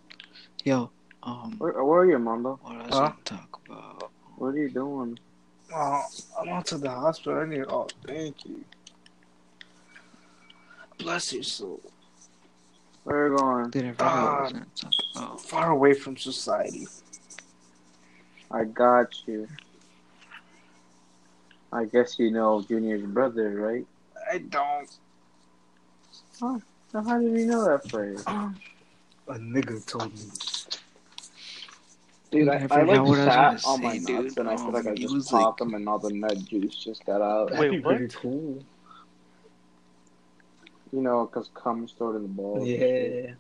Yo, where are you, Mondo? What else to talk about? What are you doing? Oh, I'm out to the hospital. I need. Oh, thank you. Bless your soul. Where are you going? Dude, I forgot what I was gonna talk about. Far away from society. I got you. I guess you know Junior's brother, right? I don't. Oh, so how did you know that phrase? A nigga told me. Dude, I like sat on my nuts and I feel like I just popped them and all the nut juice just got out. Wait, what? Pretty cool. You know, because cum stored in the balls. Yeah.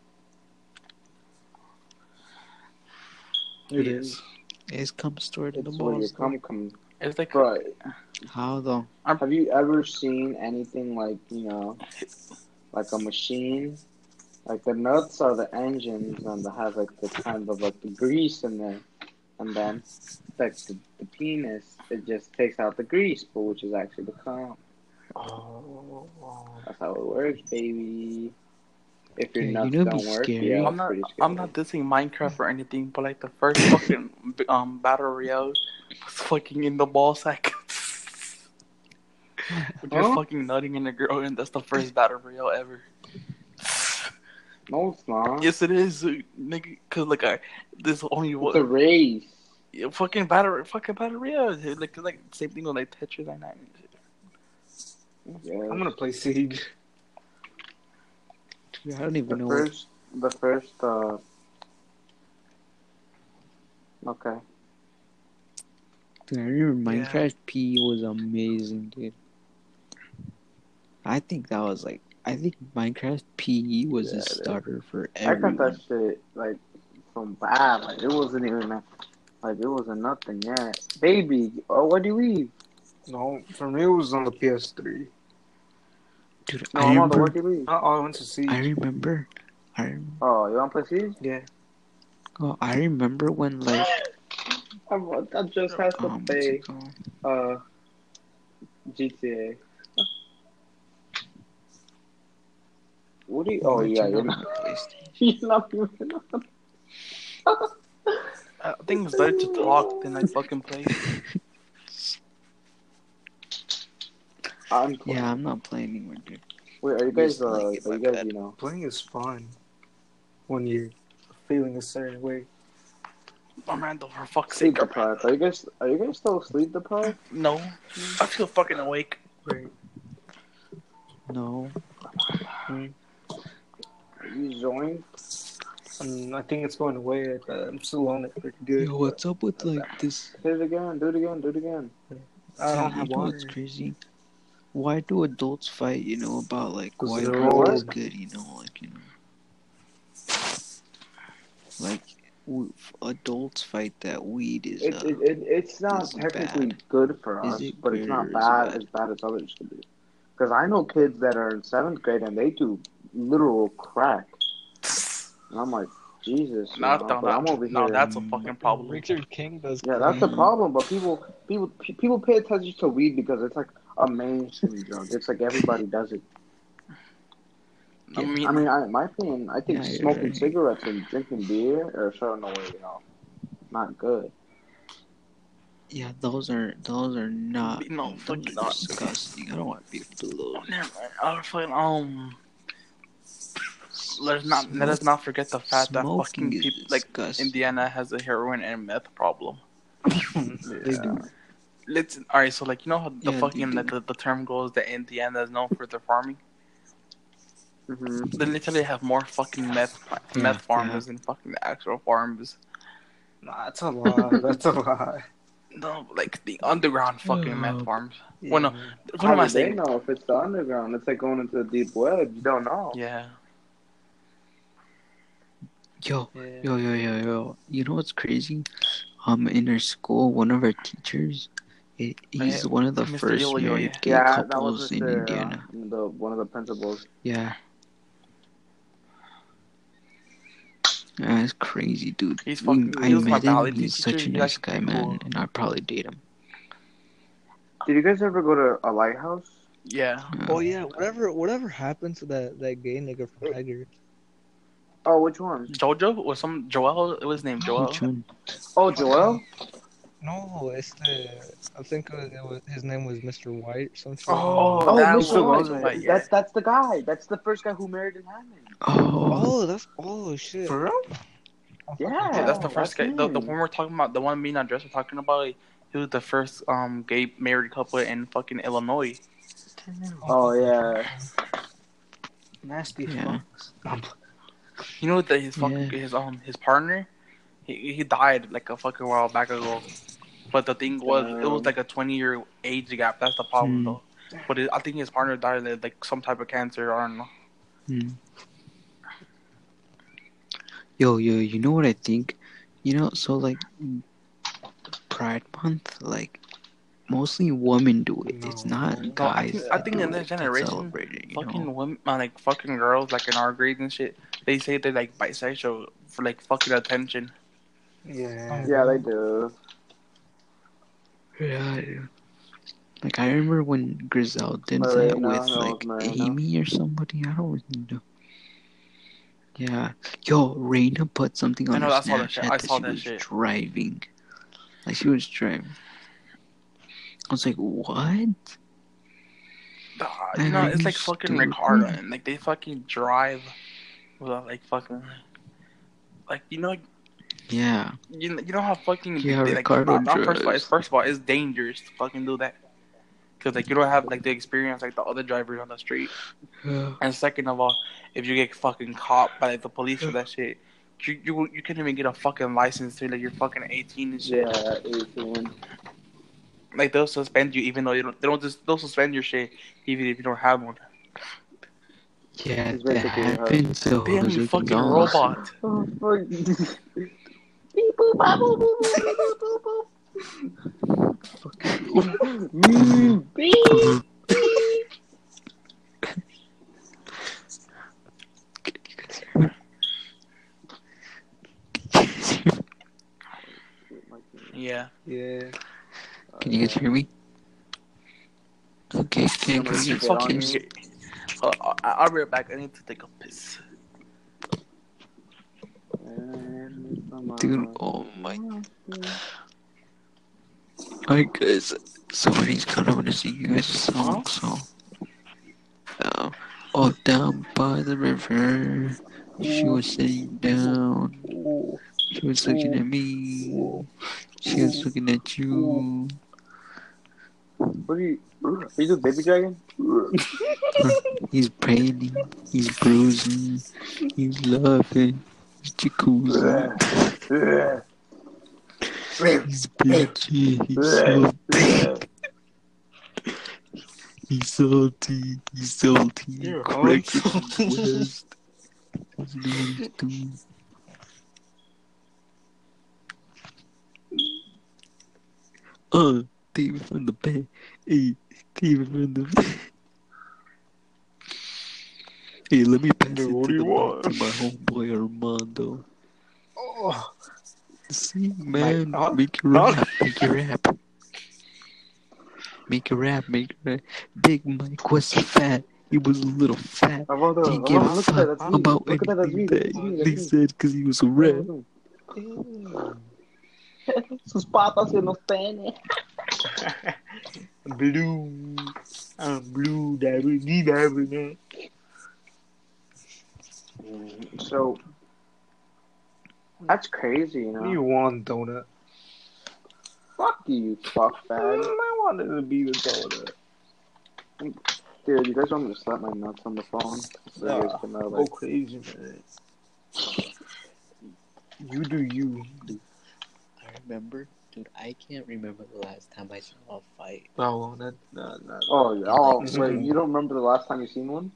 It is. It's cum stored in the It's where your balls. cum comes. It's like Right. How though? Have you ever seen anything like, you know, like a machine? Like the nuts are the engines and it has like the kind of like the grease in there. And then like the penis, it just takes out the grease, but which is actually the cum. Oh. That's how it works, baby. If your Yeah, nuts you know, don't be work, scary. yeah, I'm it's pretty scary. not dissing Minecraft or anything, but like the first fucking battle royale was fucking in the ball sack. Just fucking nutting in a girl, and that's the first battle royale ever. No, it's not. Yes, it is, nigga. Cause like this only It's one. a race. Yeah, fucking battle royale. Like same thing with like Tetris 99. Yeah. I'm gonna play Siege. Dude, I don't even know. The first. Okay. Dude, I remember Minecraft P was amazing, dude. I think Minecraft PE was a starter for everyone. I got that shit like from bad. Like it wasn't even like it wasn't nothing yet. Baby, what do you leave? No, for me it was on the PS3. Dude, No, I I'm on the remember. what do you leave? I went to Siege. I remember. Oh, you want to play Siege? Yeah. Oh, I remember when like. I just had to play GTA. What do you? Oh yeah, you're not. You're not even on. I think it's better to talk than I fucking play. I'm not playing anymore, dude. Wait, are you guys? You know? Playing is fun when you're feeling a certain way. Randall, for fuck's Sleep sake. deprived. Are you guys still sleep deprived? No, I feel fucking awake. Right. No. Are you joined? I think it's going away. I'm still on it pretty good. Yo, what's up with like this? Do it again. Do it again. I don't have you know water. what's crazy? Why do adults fight? You know about like why they're weed old. is good? You know, like adults fight that weed is. It's not technically bad. good for us, but it's not bad as others could be. Because I know kids that are in 7th grade and they do literal crack, and I'm like, Jesus. I'm over here. No, that's a fucking problem. Richard King does. Yeah, that's a problem. But people pay attention to weed because it's like a mainstream drug. It's like everybody does it. I mean, in my opinion, I think smoking cigarettes and drinking beer are sort of no way, not good. Yeah, those are not. No, fucking not disgusting. I don't want people to look. Never mind. Let us not forget the fact that fucking people, like Indiana has a heroin and meth problem. They do. Listen, all right. So like you know how the term goes that Indiana is known for their farming. Mm-hmm. They literally have more fucking meth farmers than fucking the actual farms. Nah, that's a lie. That's a lie. No, like the underground fucking meth farms. Yeah. Well, no, what am I saying? They know if it's the underground? It's like going into the deep web. You don't know. Yeah. Yo. You know what's crazy? In our school, one of our teachers, he's one of the Mr. first Yo-Yo, married gay couples in Indiana. One of the principals. Yeah. That's crazy, dude. He's fucking. I met him. He's such a nice guy, man, and I'd probably date him. Did you guys ever go to a lighthouse? Yeah. Oh yeah, whatever happened to that gay nigga from Tiger? Oh, which one? Jojo or some Joel? It was named Joel. Which one? Oh, Joel. No, it's the. I think his name was Mr. White or some shit. Oh, that Mr. was White. right. Yeah. That's the guy. That's the first guy who married Hammond. Oh shit. For real? Yeah, That's the first guy. The him. one we're talking about, the one me and Andres were talking about. He was the first gay married couple in fucking Illinois. Oh yeah. Nasty Yeah. fucks. You know that his partner, he died like a fucking while back ago. But the thing was, it was like a 20-year age gap. That's the problem though. But I think his partner died of like some type of cancer. I don't know. Yo, you know what I think? You know, so like Pride Month, like mostly women do it. No, it's not no, guys. I think in that this generation, celebrate it, fucking women, like fucking girls, like in our grades and shit, they say they're like bisexual for like fucking attention. Yeah. Yeah, they do. Yeah. Like I remember when Grizel did that with like Amy or somebody. I don't really know. Yeah. Yo, Raina put something on her Snapchat that she was driving. Like she was driving. I was like, what? You know, it's like fucking Ricardo, and like they fucking drive without like fucking, like you know. Yeah. You know how fucking Ricardo drives. First of all, it's dangerous to fucking do that. Because like you don't have like the experience like the other drivers on the street. Yeah. And second of all, if you get fucking caught by like the police for that shit, you can't even get a fucking license till like you're fucking 18 and shit. Yeah, 18. Like they'll suspend you even though they'll suspend your shit even if you don't have one. Yeah, that happened. So damn, you fucking robot. Oh, fuck. Beep boop boop boop boop boop. Yeah. Yeah. Can you guys hear me? Okay. I'll be right back. I need to take a piss. Dude, oh my. Alright guys, somebody's kind of want to sing you guys a song, so. Oh, down by the river, she was sitting down. She was looking at me. She was looking at you. What are you doing, Baby Dragon? He's painting, he's bruising, he's laughing, he's jacuzzi. He's bitchy, he's salty. He's salty. You're correct West. Doesn't know what he's doing. David from the bed. Hey, David from the bed. Hey, let me pass it to my homeboy Armando. Oh. See, man, make your rap. Big Mike was fat. He was a little fat. Didn't give a fuck about anything that they said because he was a rat. Sus patas se nos tiene. Blue. I'm blue. So that's crazy, you know. You want donut? Fuck you, fuck fag. I wanted to be the donut. Dude, you guys want me to slap my nuts on the phone? So you guys can know, go crazy, man. You do you. I remember, dude. I can't remember the last time I saw a fight. Oh, no. Wait, you don't remember the last time you seen one?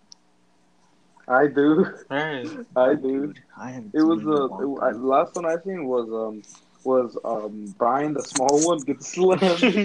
I do. Hey. I do. I haven't. It was the last one I seen was Brian the small one gets slammed.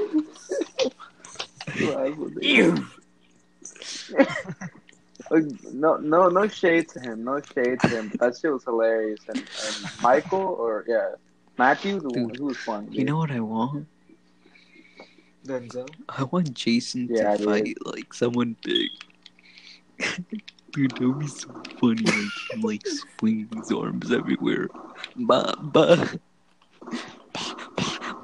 Like, no shade to him. No shade to him. But that shit was hilarious. And Michael Matthew, who was fun. Dude. You know what I want? Denzel. I want Jason to fight like someone big. Dude, that would be so funny. Like him, like swinging his arms everywhere.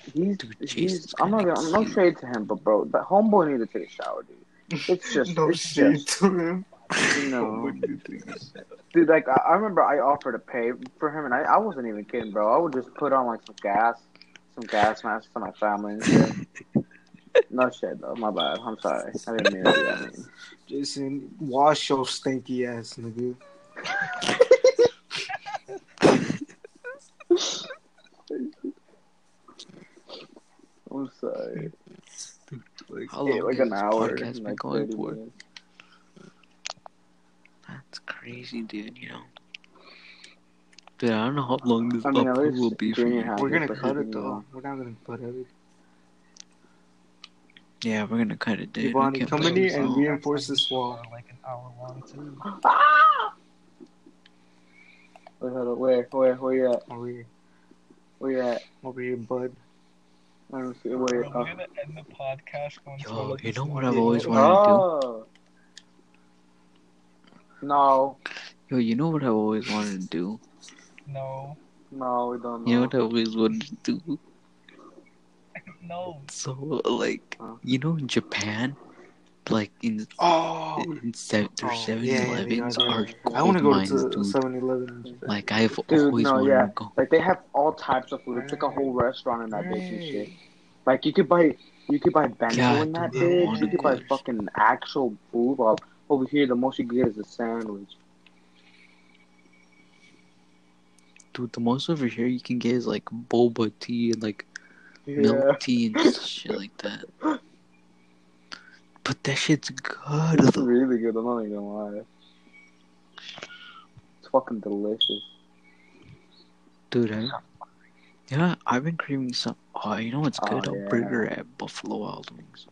I'm no shade to him, but bro, that homeboy need to take a shower, dude. It's just no shade to him. No, dude. Like I remember, I offered to pay for him, and I wasn't even kidding, bro. I would just put on like some gas masks for my family and shit. No shit, though. My bad. I'm sorry. I didn't mean to do that. Jason, wash your stinky ass, nigga. I'm sorry. How long like has an this hour, podcast been going for? That's crazy, dude. You know, dude. I don't know how long this upload will be for you. We're gonna cut it though. We're not gonna put it. Yeah, we're gonna cut it, dude. Giovanni, come in here and reinforce this wall. Like an hour long too. Where you at? Over here. Where you at? Over here, bud. Let me see. Where We're gonna end the podcast going Yo, to you know what I've always wanted to do? No. Yo, you know what I've always wanted to do? No. No, we don't know. You know what I always wanted to do? No. So, like, you know, in Japan, like, their 7-Elevens are I want to gold go mines, to dude. 7-Eleven. Like, I've always wanted to go. Like, they have all types of food. It's like a whole restaurant in that bitch and shit. Like, you could buy bento in that bitch. You could buy fucking actual food. While over here, the most you get is a sandwich. Dude, the most over here you can get is, like, boba tea and, like, milk tea and shit like that. But that shit's good. It's really good. I'm not even gonna lie. It's fucking delicious. Dude, I've been craving some. Oh, you know what's good? A burger at Buffalo Wild Wings.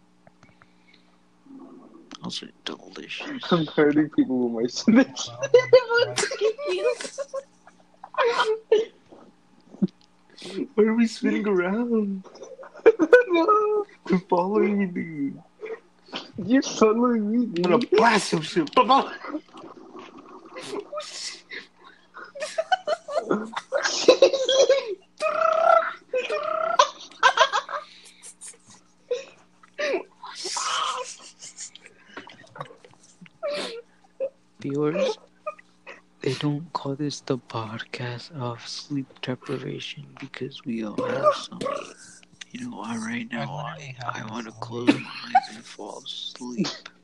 Those are delicious. I'm hurting people with my snitch. Why are we spinning around? No. You're following me, dude. You're following me, dude. I'm gonna blast some shit. Viewers, they don't call this the podcast of sleep deprivation because we all have some. You know, right now I want to close my eyes and fall asleep.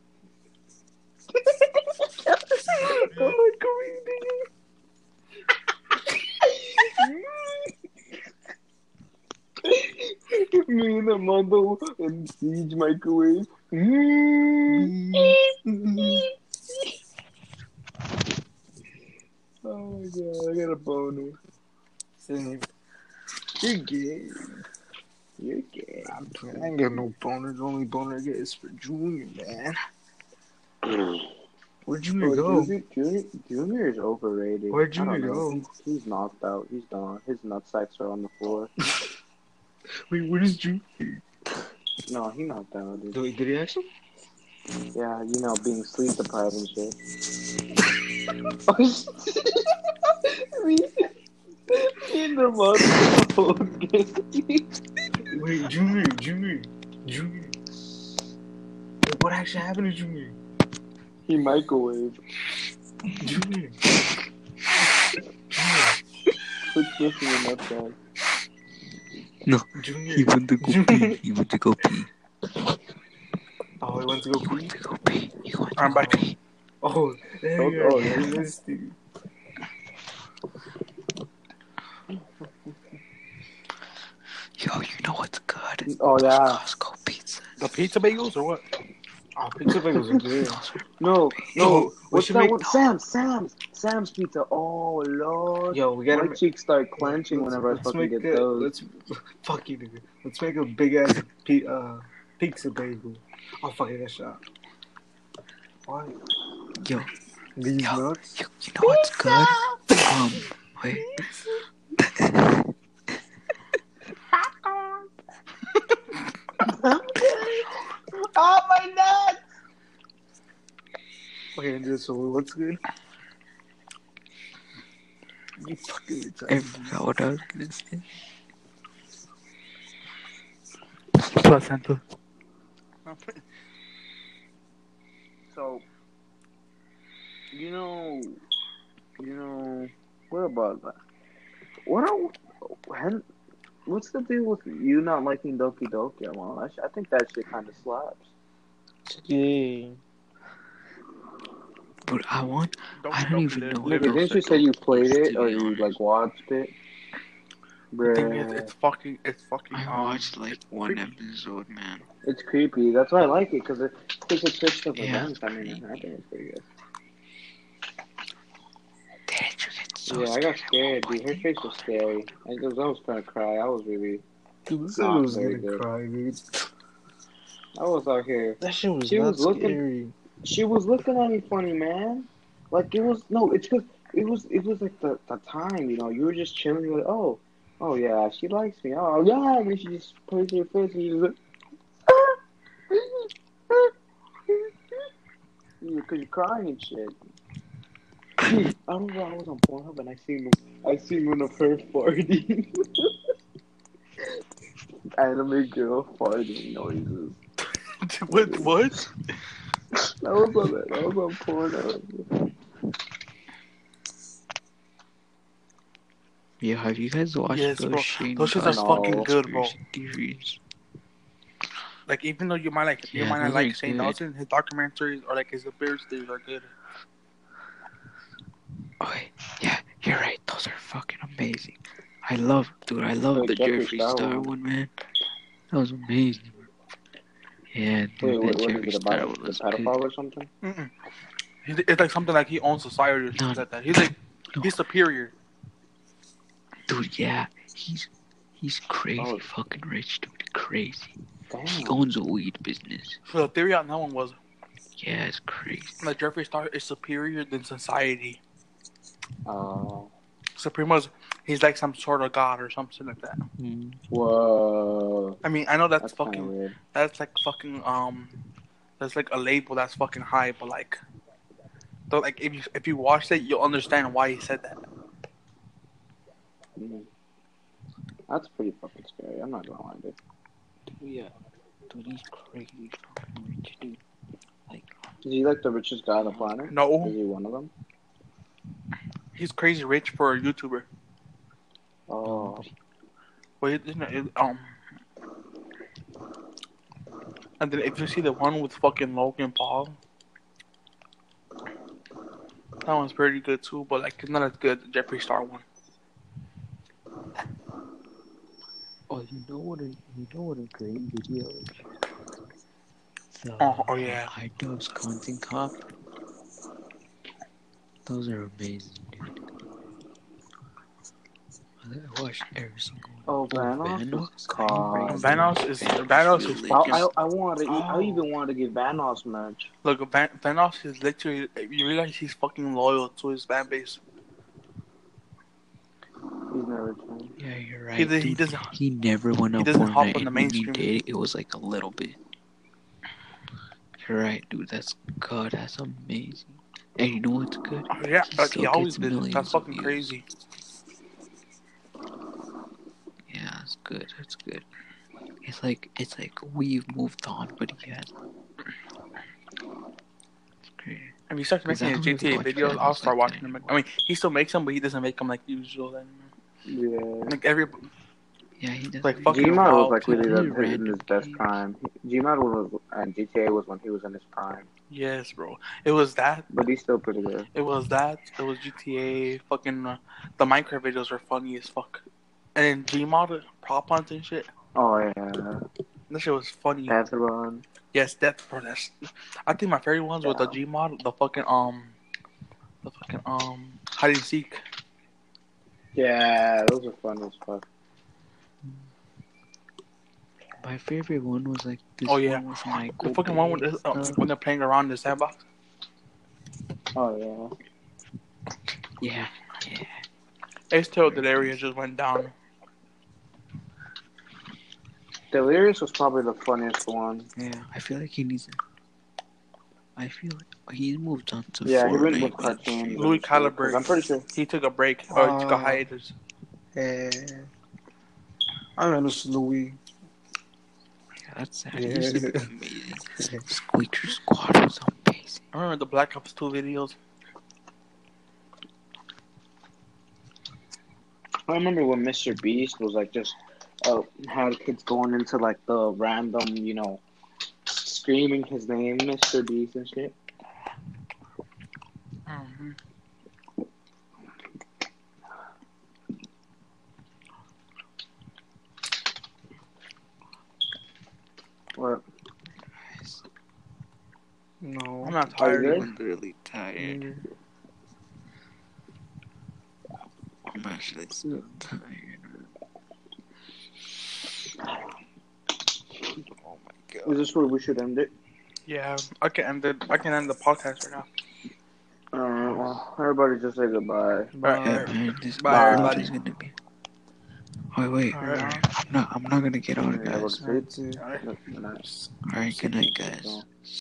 Me and Armando and Siege microwave. Oh my god, I got a boner. You're gay. You're gay. I ain't got no boner. The only boner I get is for Junior, man. Where'd Junior go? Junior is overrated. Where'd Junior go? He's knocked out. He's done. His nutsacks are on the floor. Wait, where's Junior? No, he knocked out, dude. Did he actually? Yeah, you know, being sleep deprived and shit. Me and the mother. Wait, Junior. Wait, what actually happened to Junior? He microwaved. Junior. Quit kissing him up, guys. No, Junior. he went to go pee. He went to go pee. Oh, he went to go pee? He went to go pee. Oh, there you missed it. Yo, you know what's good? Oh, yeah. Costco pizza. The pizza bagels or what? Oh, pizza bagels are good. No. What's that one? make... Sam's pizza. Oh, Lord. Yo, we gotta... My cheeks start clenching whenever I fucking get those. Fuck you, nigga. Let's make a big-ass pizza bagel. Oh, fuck it, that shot. Why? Yo. These nuts? Yo, you know what's good? Wait. Oh, my nuts! Okay, so what's good? You fucking I forgot what I was gonna say. placenta. So, what about that? What's the deal with you not liking Doki Doki? Well, I think that shit kind of slaps. Yeah. But I don't even know. Nigga, didn't you say you played it or you like watched it? The thing is, it's fucking. I watched like one episode, man. It's creepy. That's why I like it because it takes a twist of events. I mean, creepy. I think it's pretty good. Didn't you get so Yeah, I got scared, boy? dude. Her face was scary. I was gonna cry. I was really Dude, I not was very gonna good. cry, dude. I was out here. That shit was She not was looking. scary. She was looking at me funny, man. Like it was it's because it was like the time, you were just chilling, you're like, oh yeah, she likes me. Oh yeah, and then she just plays your face and you just like, because you're crying and shit. I don't know. I was on Pornhub and I seen one of her farting. Anime girl farting noises. What? That was on Pornhub. Yeah, have you guys watched those Shane Those shits are fucking good, bro. Theories? Like, even though you might not like Shane Dawson, his documentaries or like his appearance theories are good. Oh, yeah, you're right. Those are fucking amazing. I love the Jeffree Star one, man. That was amazing. Yeah, dude, Wait, that what Jeffree is it Star about? one was The pedophile good. or something? Mm-mm. It's like something like he owns society or something like that. He's like he's superior. Dude, yeah, he's crazy fucking rich, dude. Crazy. Damn. He owns a weed business. So the theory on that one was, yeah, it's crazy. That Jeffree Star is superior than society. Oh. So pretty much, he's like some sort of god or something like that. Whoa. I mean, I know that's fucking weird. that's like fucking that's like a label that's fucking high, but like, so like if you watch it, you'll understand why he said that. That's pretty fucking scary. I'm not gonna lie, dude. Yeah, dude, he's crazy fucking rich, dude. Like, is he like the richest guy on the planet? No. Is he one of them? He's crazy rich for a YouTuber. Oh. Wait, and then if you see the one with fucking Logan Paul, that one's pretty good too, but like it's not as good as the Jeffree Star one. oh, you know what a great video is? Oh yeah. iDubbbz Content Cop. Those are amazing, dude. I watched every single one. Oh, Vanoss? Vanoss is I even wanted to get Vanoss merch. Look, Vanoss is literally. You realize he's fucking loyal to his fan base. He's never changed. Yeah, you're right. He never went up. He doesn't hop on the when mainstream. He did, it was like a little bit. You're right, dude. That's amazing. And you know what's good? Oh, yeah, like he always did. That's fucking crazy. Yeah, it's good. It's good. It's like we've moved on, but he has. It's great. If he starts making his GTA videos, I'll start watching them. I mean, he still makes them, but he doesn't make them like usual anymore. Yeah. Like every. Yeah, he does. Like fucking. Gmod was like really in his best prime. Gmod was and GTA was when he was in his prime. Yes, bro. It was that. But he's still pretty good. It was that. It was GTA. Fucking the Minecraft videos were funny as fuck. And then Gmod prop hunts and shit. Oh yeah. That shit was funny. Death Run. Yes, Death Run. I think my favorite ones were the Gmod, the fucking hide and seek. Yeah, those are fun as fuck. My favorite one was like this. Oh yeah, one with Michael the fucking one with when they're playing around in the sandbox. Oh yeah. Yeah. Ace Tail Delirious just went down. Delirious was probably the funniest one. Yeah, I feel like he needs. I feel like he's moved on to Fortnite. He went with cartoons. Louis Calibre. I'm pretty sure he took a break or he took a hiatus. I miss Louis. Yeah, that used to be amazing. Squeaker Squad was amazing. I remember the Black Ops 2 videos. I remember when Mr. Beast was like just had kids going into like the random, screaming his name, Mr. Beast and shit. Mm-hmm. What? No, I'm not tired. I'm literally tired. I'm actually so tired. Oh my god. Is this where we should end it? Yeah, I can end the podcast right now. Well, everybody just say goodbye. Bye. Yeah, man, Bye, everybody. Is gonna be... Wait. Right. No, I'm not gonna get on, guys. Alright, Alright, good night, guys.